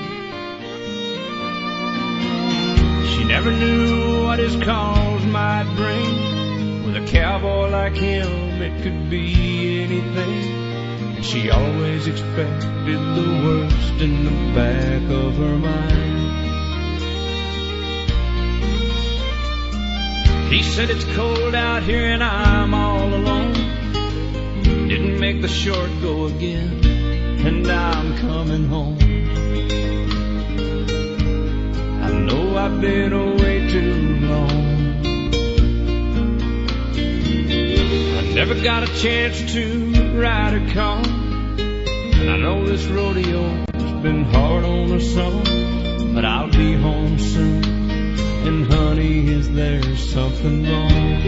She never knew what his calls might bring. With a cowboy like him, it could be anything. She always expected the worst in the back of her mind. He said it's cold out here and I'm all alone. Didn't make the short go again, and I'm coming home. I know I've been away too long. I never got a chance to ride a car, and I know this rodeo's been hard on her song, but I'll be home soon. And honey, is there something wrong?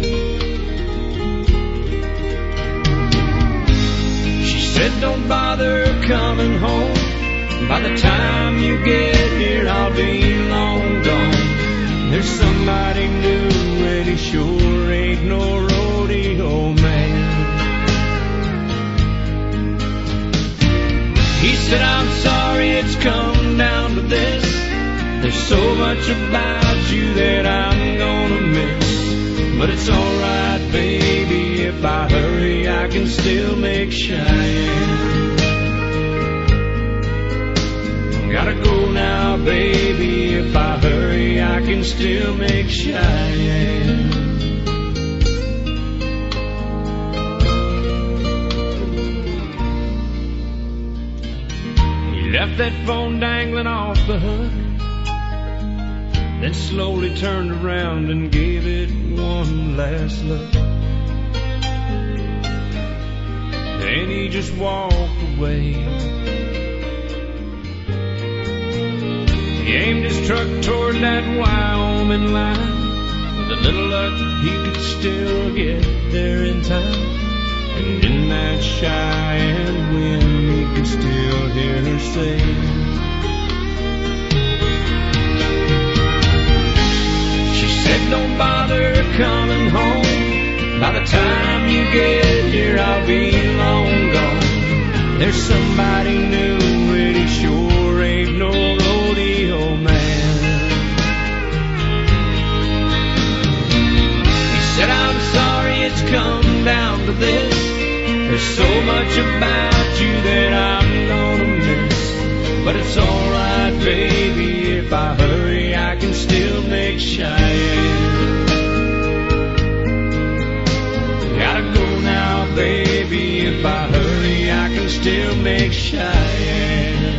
She said, don't bother coming home. By the time you get here, I'll be long gone. There's somebody new, and he sure ain't no rodeo man. He said, I'm sorry it's come down to this. There's so much about you that I'm gonna miss. But it's alright, baby, if I hurry, I can still make Cheyenne. Gotta go now, baby, if I hurry, I can still make Cheyenne. He left that phone dangling off the hook, then slowly turned around and gave it one last look. Then he just walked away. He aimed his truck toward that Wyoming line. With a little luck, he could still get there in time. And in that Cheyenne wind, he could still hear her say, she said, don't bother coming home. By the time you get here, I'll be long gone. There's somebody new, and he sure ain't no rodeo man. He said, I'm sorry it's come down to this. There's so much about you that I'm gonna miss. But it's alright, baby, if I hurry, I can still make Cheyenne. Gotta go now, baby, if I hurry, I can still make Cheyenne.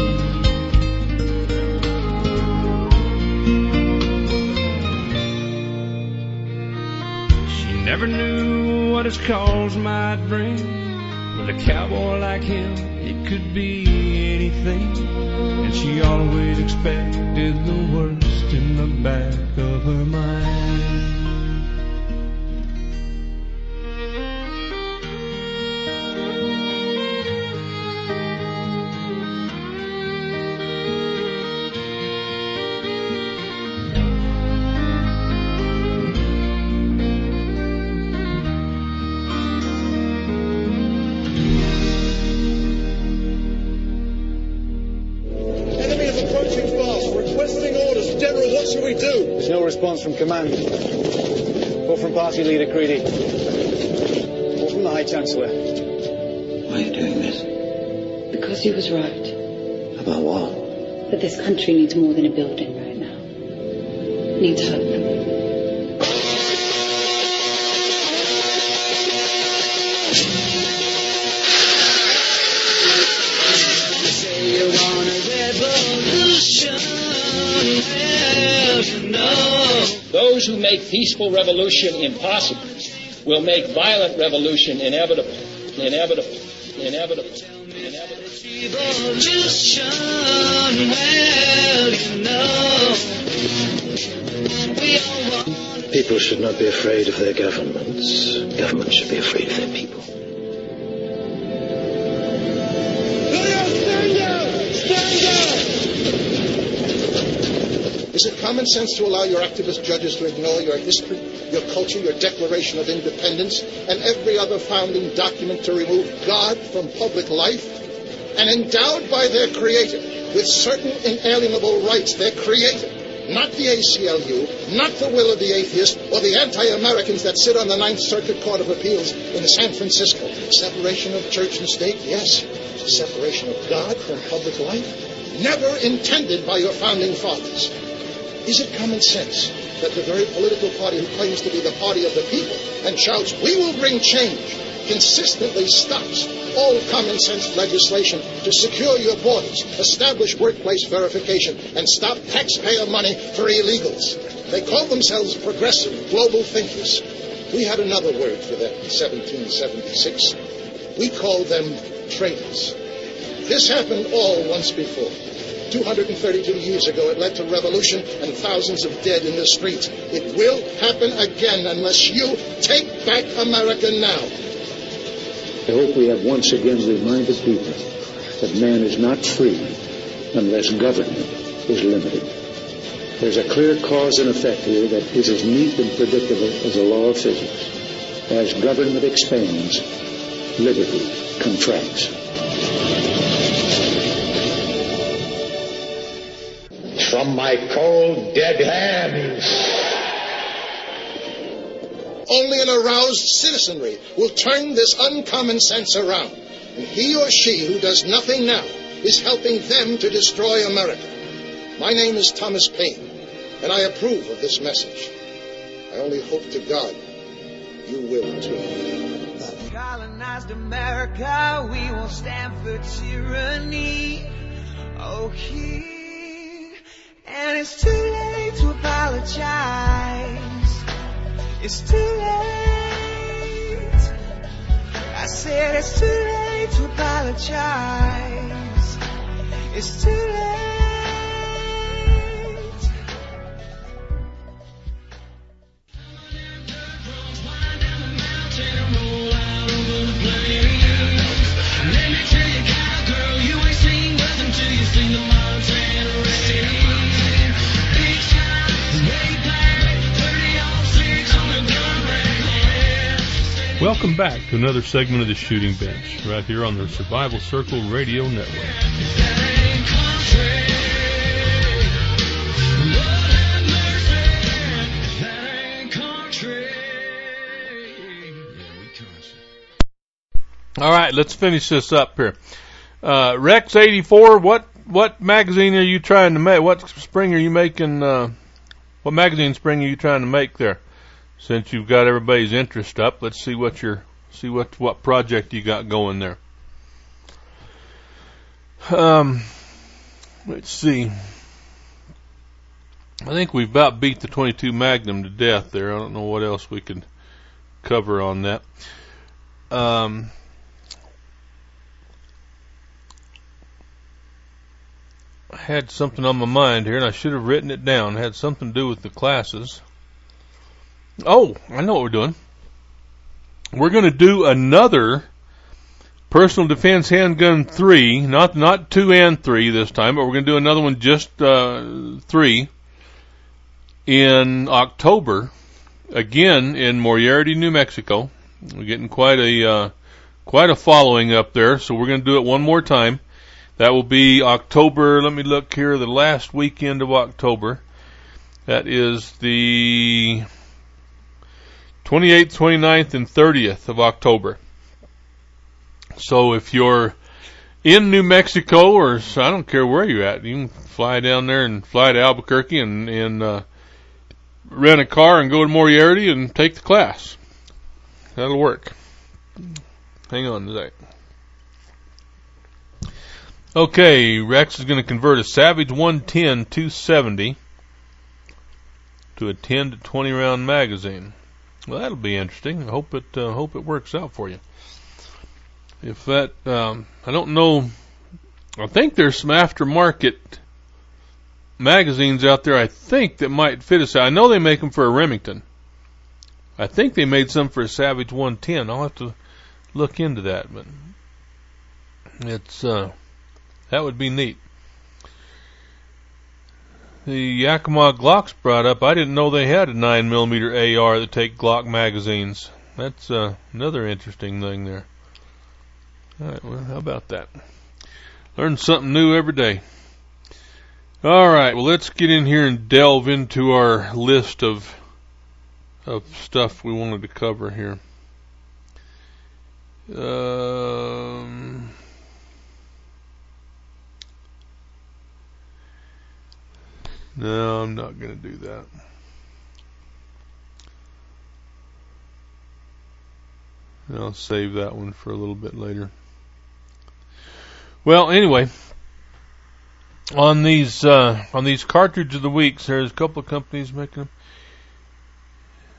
She never knew what his calls might bring. With a cowboy like him, it could be anything. And she always expected the worst in the back of her mind. Response from command, or from party leader Creedy, or from the High Chancellor. Why are you doing this? Because he was right. About what? That this country needs more than a building right now. It needs hope. Those who make peaceful revolution impossible will make violent revolution inevitable, inevitable, inevitable, inevitable. Revolution, well, you know, we all want... People should not be afraid of their governments. Governments should be afraid of their people. Stand down! Stand down! Is it common sense to allow your activist judges to ignore your history, your culture, your Declaration of Independence, and every other founding document to remove God from public life? And endowed by their Creator with certain inalienable rights, their Creator, not the A C L U, not the will of the atheist, or the anti-Americans that sit on the Ninth Circuit Court of Appeals in San Francisco. Separation of church and state, yes. Separation of God from public life, never intended by your founding fathers. Is it common sense that the very political party who claims to be the party of the people and shouts, we will bring change, consistently stops all common sense legislation to secure your borders, establish workplace verification, and stop taxpayer money for illegals? They call themselves progressive global thinkers. We had another word for them in seventeen seventy-six. We called them traitors. This happened all once before. two hundred thirty-two years ago, it led to revolution and thousands of dead in the streets. It will happen again unless you take back America now. I hope we have once again reminded people that man is not free unless government is limited. There's a clear cause and effect here that is as neat and predictable as a law of physics. As government expands, liberty contracts. From my cold, dead hands. Only an aroused citizenry will turn this uncommon sense around. And he or she who does nothing now is helping them to destroy America. My name is Thomas Paine, and I approve of this message. I only hope to God you will too. Colonized America, we won't stand for tyranny. Oh, he, and it's too late to apologize. It's too late. I said it's too late to apologize. It's too late. Let me tell you, cowgirl, you ain't seen nothing till you seen the Montana rain. Big shot, way back, thirty on six on the gun rack. Welcome back to another segment of the Shooting Bench, right here on the Survival Circle Radio Network. All right, let's finish this up here. Uh, Rex eighty-four, what what magazine are you trying to make? What spring are you making? Uh, what magazine spring are you trying to make there? Since you've got everybody's interest up, let's see what your see what what project you got going there. Um, let's see. I think we've about beat the twenty-two Magnum to death there. I don't know what else we could cover on that. Um. I had something on my mind here, and I should have written it down. It had something to do with the classes. Oh, I know what we're doing. We're going to do another Personal Defense Handgun three, not not two and three this time, but we're going to do another one, just uh, three, in October, again in Moriarty, New Mexico. We're getting quite a uh, quite a following up there, so we're going to do it one more time. That will be October, let me look here, the last weekend of October. That is the twenty-eighth, twenty-ninth, and thirtieth of October. So if you're in New Mexico, or I don't care where you're at, you can fly down there and fly to Albuquerque and, and uh, rent a car and go to Moriarty and take the class. That'll work. Hang on a sec. Okay, Rex is going to convert a Savage one ten two seventy to a ten to twenty round magazine. Well, that'll be interesting. I hope it uh, hope it works out for you. If that, um, I don't know. I think there's some aftermarket magazines out there. I think that might fit us out. I know they make them for a Remington. I think they made some for a Savage one ten. I'll have to look into that, but it's. Uh, That would be neat. The Yakima Glocks brought up, I didn't know they had a nine millimeter A R that take Glock magazines. That's uh, another interesting thing there. Alright, well, how about that? Learn something new every day. Alright, well, let's get in here and delve into our list of of stuff we wanted to cover here. Um... No, I'm not going to do that. I'll save that one for a little bit later. Well, anyway, on these uh, on these cartridge of the weeks, there's a couple of companies making them.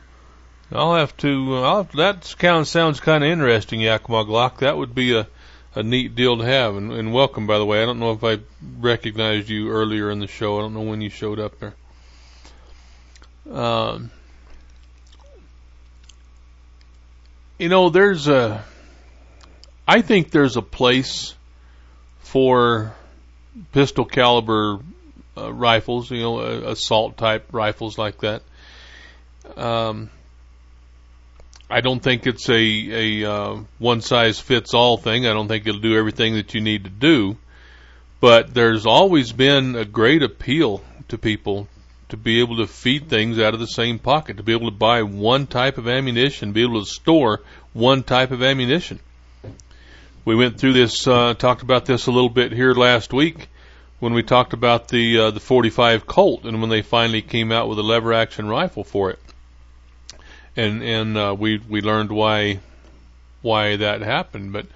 I'll have to. Uh, I'll, that kind of sounds kind of interesting, Yakima Glock. That would be a a neat deal to have. And, and welcome, by the way. I don't know if I recognized you earlier in the show. I don't know when you showed up there. Um, you know, there's a, I think there's a place for pistol caliber uh, rifles, you know, uh, assault type rifles like that. Um, I don't think it's a, a uh, one-size-fits-all thing. I don't think it'll do everything that you need to do. But there's always been a great appeal to people to be able to feed things out of the same pocket, to be able to buy one type of ammunition, be able to store one type of ammunition. We went through this, uh, talked about this a little bit here last week when we talked about the uh, the forty-five Colt and when they finally came out with a lever-action rifle for it. And and uh, we we learned why why that happened, but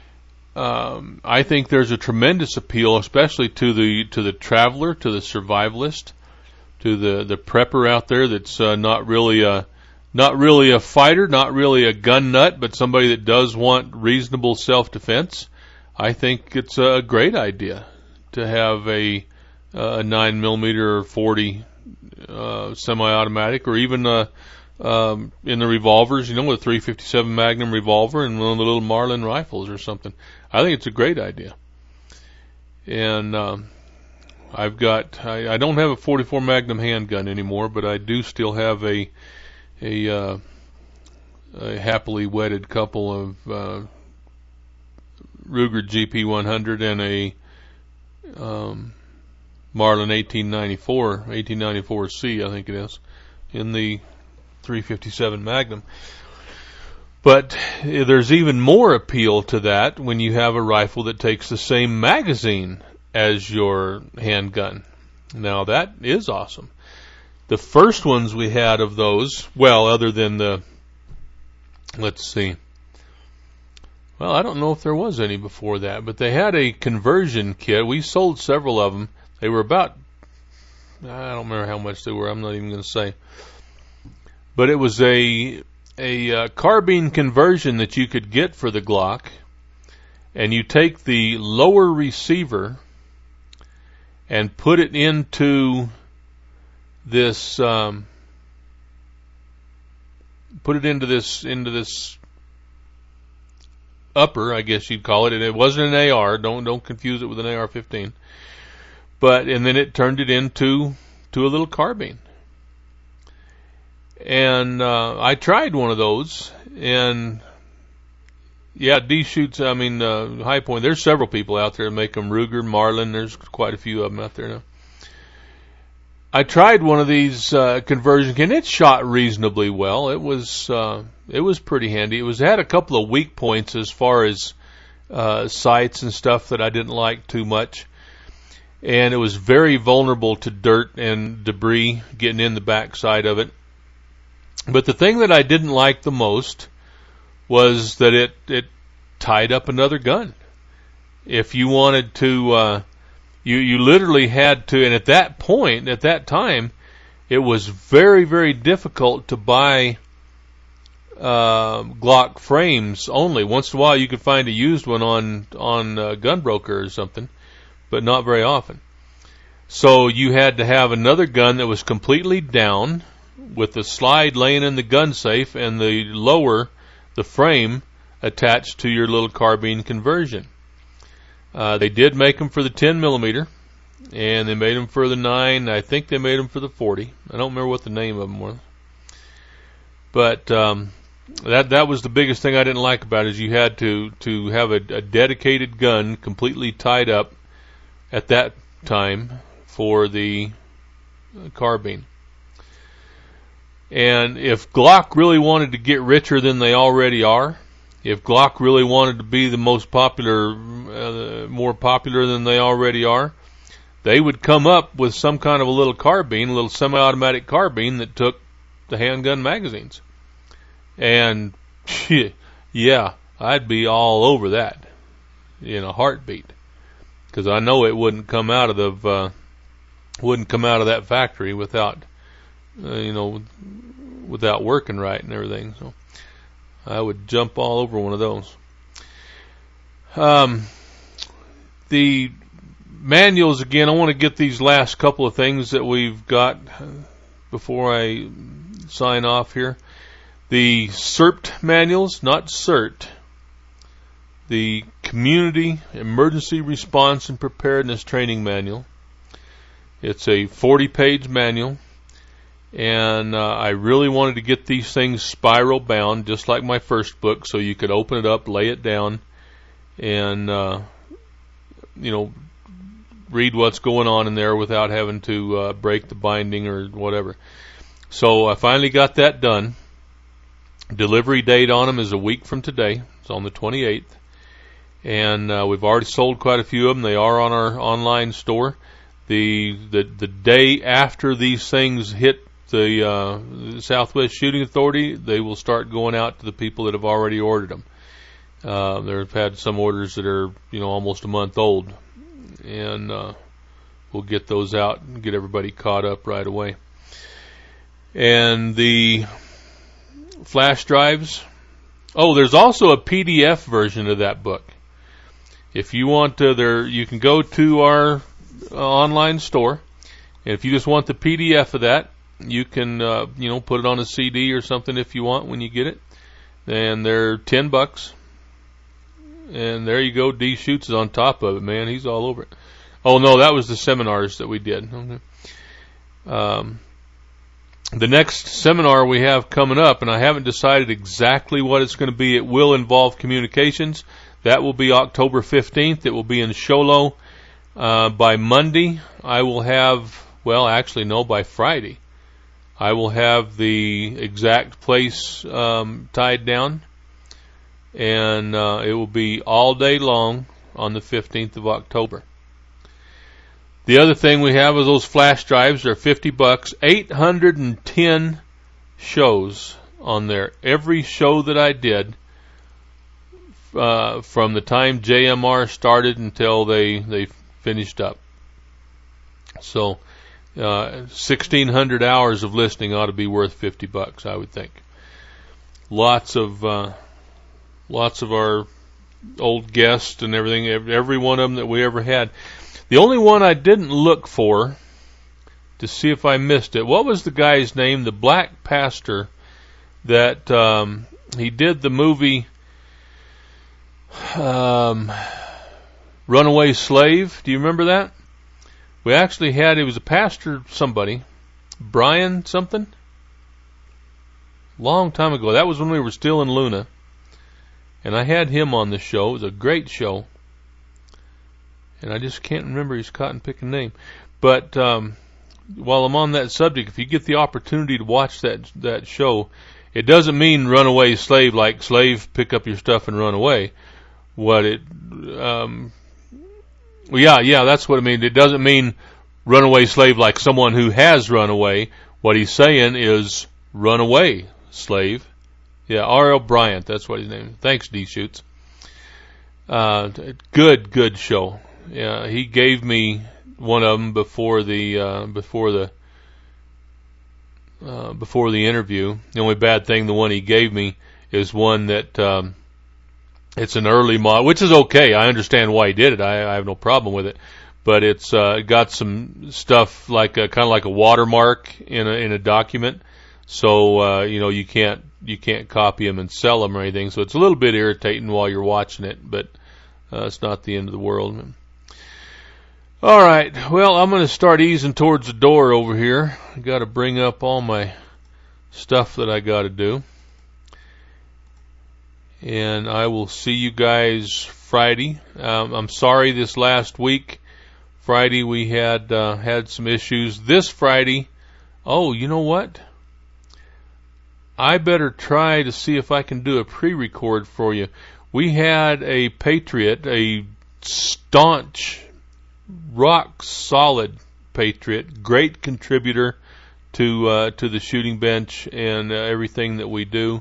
um, I think there's a tremendous appeal, especially to the to the traveler, to the survivalist, to the, the prepper out there that's uh, not really a not really a fighter, not really a gun nut, but somebody that does want reasonable self-defense. I think it's a great idea to have a a nine millimeter or forty uh, semi-automatic, or even a Um, in the revolvers, you know, with a three fifty-seven Magnum revolver and one of the little Marlin rifles or something. I think it's a great idea. And um, I've got, I, I don't have a forty-four Magnum handgun anymore, but I do still have a a, uh, a happily wedded couple of uh, Ruger G P one hundred and a um, Marlin eighteen ninety-four, eighteen ninety-four C, I think it is, in the three fifty-seven Magnum. But there's even more appeal to that when you have a rifle that takes the same magazine as your handgun. Now that is awesome. The first ones we had of those, well, other than the, let's see, well, I don't know if there was any before that, but they had a conversion kit. We sold several of them. They were about, I don't remember how much they were. I'm not even going to say. But it was a a uh, carbine conversion that you could get for the Glock, and you take the lower receiver and put it into this um, put it into this into this upper, I guess you'd call it. And it wasn't an A R. Don't don't confuse it with an A R fifteen. But and then it turned it into to a little carbine. And uh, I tried one of those, and yeah, D-Shoots, I mean, uh, High Point, there's several people out there that make them, Ruger, Marlin, there's quite a few of them out there now. I tried one of these uh, conversion kits, and it shot reasonably well. It was uh, it was pretty handy. It was it had a couple of weak points as far as uh, sights and stuff that I didn't like too much. And it was very vulnerable to dirt and debris getting in the backside of it. But the thing that I didn't like the most was that it, it tied up another gun. If you wanted to, uh, you, you literally had to, and at that point, at that time, it was very, very difficult to buy uh, Glock frames only. Once in a while you could find a used one on, on uh, Gunbroker or something, but not very often. So you had to have another gun that was completely down, with the slide laying in the gun safe and the lower, the frame, attached to your little carbine conversion. Uh, they did make them for the ten millimeter, and they made them for the nine. I think they made them for the forty. I don't remember what the name of them was. But um, that that was the biggest thing I didn't like about it, is you had to, to have a, a dedicated gun completely tied up at that time for the carbine. And if Glock really wanted to get richer than they already are, if Glock really wanted to be the most popular, uh, more popular than they already are, they would come up with some kind of a little carbine, a little semi-automatic carbine that took the handgun magazines. And, yeah, I'd be all over that in a heartbeat. Because I know it wouldn't come out of the, uh, wouldn't come out of that factory without, Uh, you know, without working right and everything. So I would jump all over one of those. Um, the manuals, again, I want to get these last couple of things that we've got before I sign off here. The C E R T manuals, not C E R T. The Community Emergency Response and Preparedness Training Manual. It's a forty-page manual, and uh, I really wanted to get these things spiral bound, just like my first book, so you could open it up, lay it down, and uh, you know, read what's going on in there without having to uh, break the binding or whatever. So I finally got that done. Delivery date on them is a week from today. It's on the twenty-eighth. And uh, we've already sold quite a few of them. They are on our online store. The the, the day after these things hit the uh, Southwest Shooting Authority, they will start going out to the people that have already ordered them. Uh, they've had some orders that are, you know, almost a month old. And uh, we'll get those out and get everybody caught up right away. And the flash drives. Oh, there's also a P D F version of that book. If you want to, there, you can go to our uh, online store, and if you just want the P D F of that, you can, uh, you know, put it on a C D or something if you want when you get it. And they're ten bucks. And there you go. D Shoots is on top of it, man. He's all over it. Oh no, that was the seminars that we did. Okay. Um, the next seminar we have coming up, and I haven't decided exactly what it's going to be. It will involve communications. That will be October fifteenth. It will be in Show Low. Uh, by Monday, I will have, well, actually, no, by Friday, I will have the exact place um, tied down. And uh, it will be all day long on the fifteenth of October. The other thing we have is those flash drives. They're fifty bucks, eight hundred ten shows on there. Every show that I did, uh, from the time J M R started until they, they finished up. So, uh, sixteen hundred hours of listening ought to be worth fifty bucks, I would think. Lots of, uh, lots of our old guests and everything, every one of them that we ever had. The only one I didn't look for to see if I missed it, what was the guy's name? The black pastor that um, he did the movie um, Runaway Slave. Do you remember that? We actually had, it was a pastor, somebody, Brian something, long time ago. That was when we were still in Luna. And I had him on the show. It was a great show. And I just can't remember his cotton picking name. But um, while I'm on that subject, if you get the opportunity to watch that that show, it doesn't mean runaway slave like slave, pick up your stuff and run away. What it, um, well, yeah, yeah, that's what it means. It doesn't mean runaway slave like someone who has run away. What he's saying is runaway slave. Yeah, R L Bryant, that's what his name is. Thanks, D Shoots. Uh, good, good show. Yeah, he gave me one of them before the uh, before the uh, before the interview. The only bad thing, the one he gave me is one that um, it's an early model, which is okay. I understand why he did it. I, I have no problem with it. But it's uh, got some stuff like a, kind of like a watermark in a in a document. So uh, you know you can't you can't copy them and sell them or anything. So it's a little bit irritating while you're watching it, but uh, it's not the end of the world. All right, well, I'm going to start easing towards the door over here. I got to bring up all my stuff that I got to do, and I will see you guys Friday. Um, I'm sorry this last week, Friday we had uh, had some issues. This Friday, oh, you know what? I better try to see if I can do a pre-record for you. We had a patriot, a staunch, rock-solid patriot, great contributor to uh, to the shooting bench and uh, everything that we do.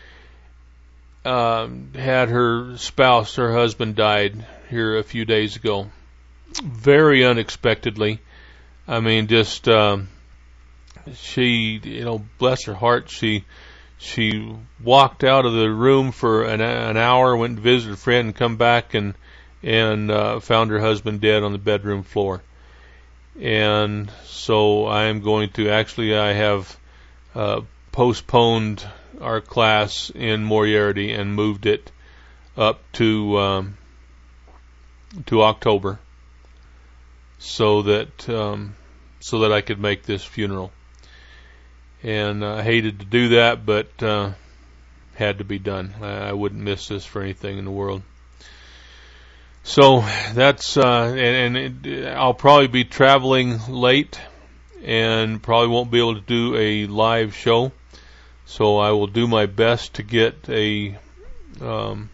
Um, had her spouse, her husband, died here a few days ago, very unexpectedly. I mean, just um, she, you know, bless her heart, she. She walked out of the room for an, an hour, went and visited a friend, and come back, and and uh, found her husband dead on the bedroom floor. And so I am going to, actually I have uh, postponed our class in Moriarty and moved it up to um, to October, so that um, so that I could make this funeral. And I hated to do that, but uh, had to be done. I, I wouldn't miss this for anything in the world. So that's, uh, and, and it, I'll probably be traveling late and probably won't be able to do a live show. So I will do my best to get a um,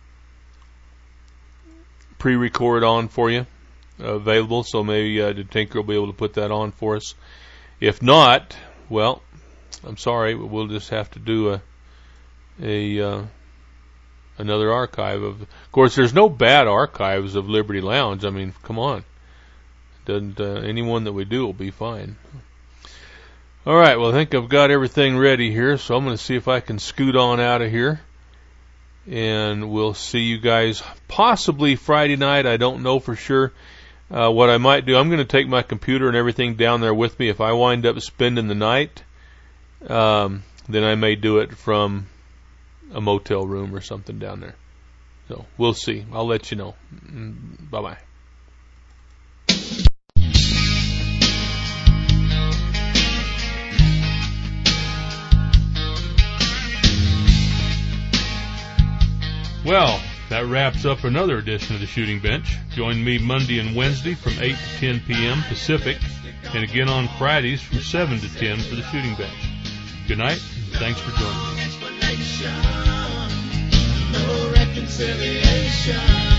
pre-record on for you, uh, available. So maybe uh, the Tinker will be able to put that on for us. If not, well, I'm sorry, but we'll just have to do a a uh, another archive of. Of course, there's no bad archives of Liberty Lounge. I mean, come on, doesn't uh, anyone that we do will be fine. All right, well, I think I've got everything ready here, so I'm going to see if I can scoot on out of here, and we'll see you guys possibly Friday night. I don't know for sure. Uh, what I might do, I'm going to take my computer and everything down there with me. If I wind up spending the night, um, then I may do it from a motel room or something down there. So we'll see. I'll let you know. Bye-bye. Well, that wraps up another edition of the Shooting Bench. Join me Monday and Wednesday from eight to ten p.m. Pacific, and again on Fridays from seven to ten for the Shooting Bench. Good night, and thanks for joining me. No reconciliation.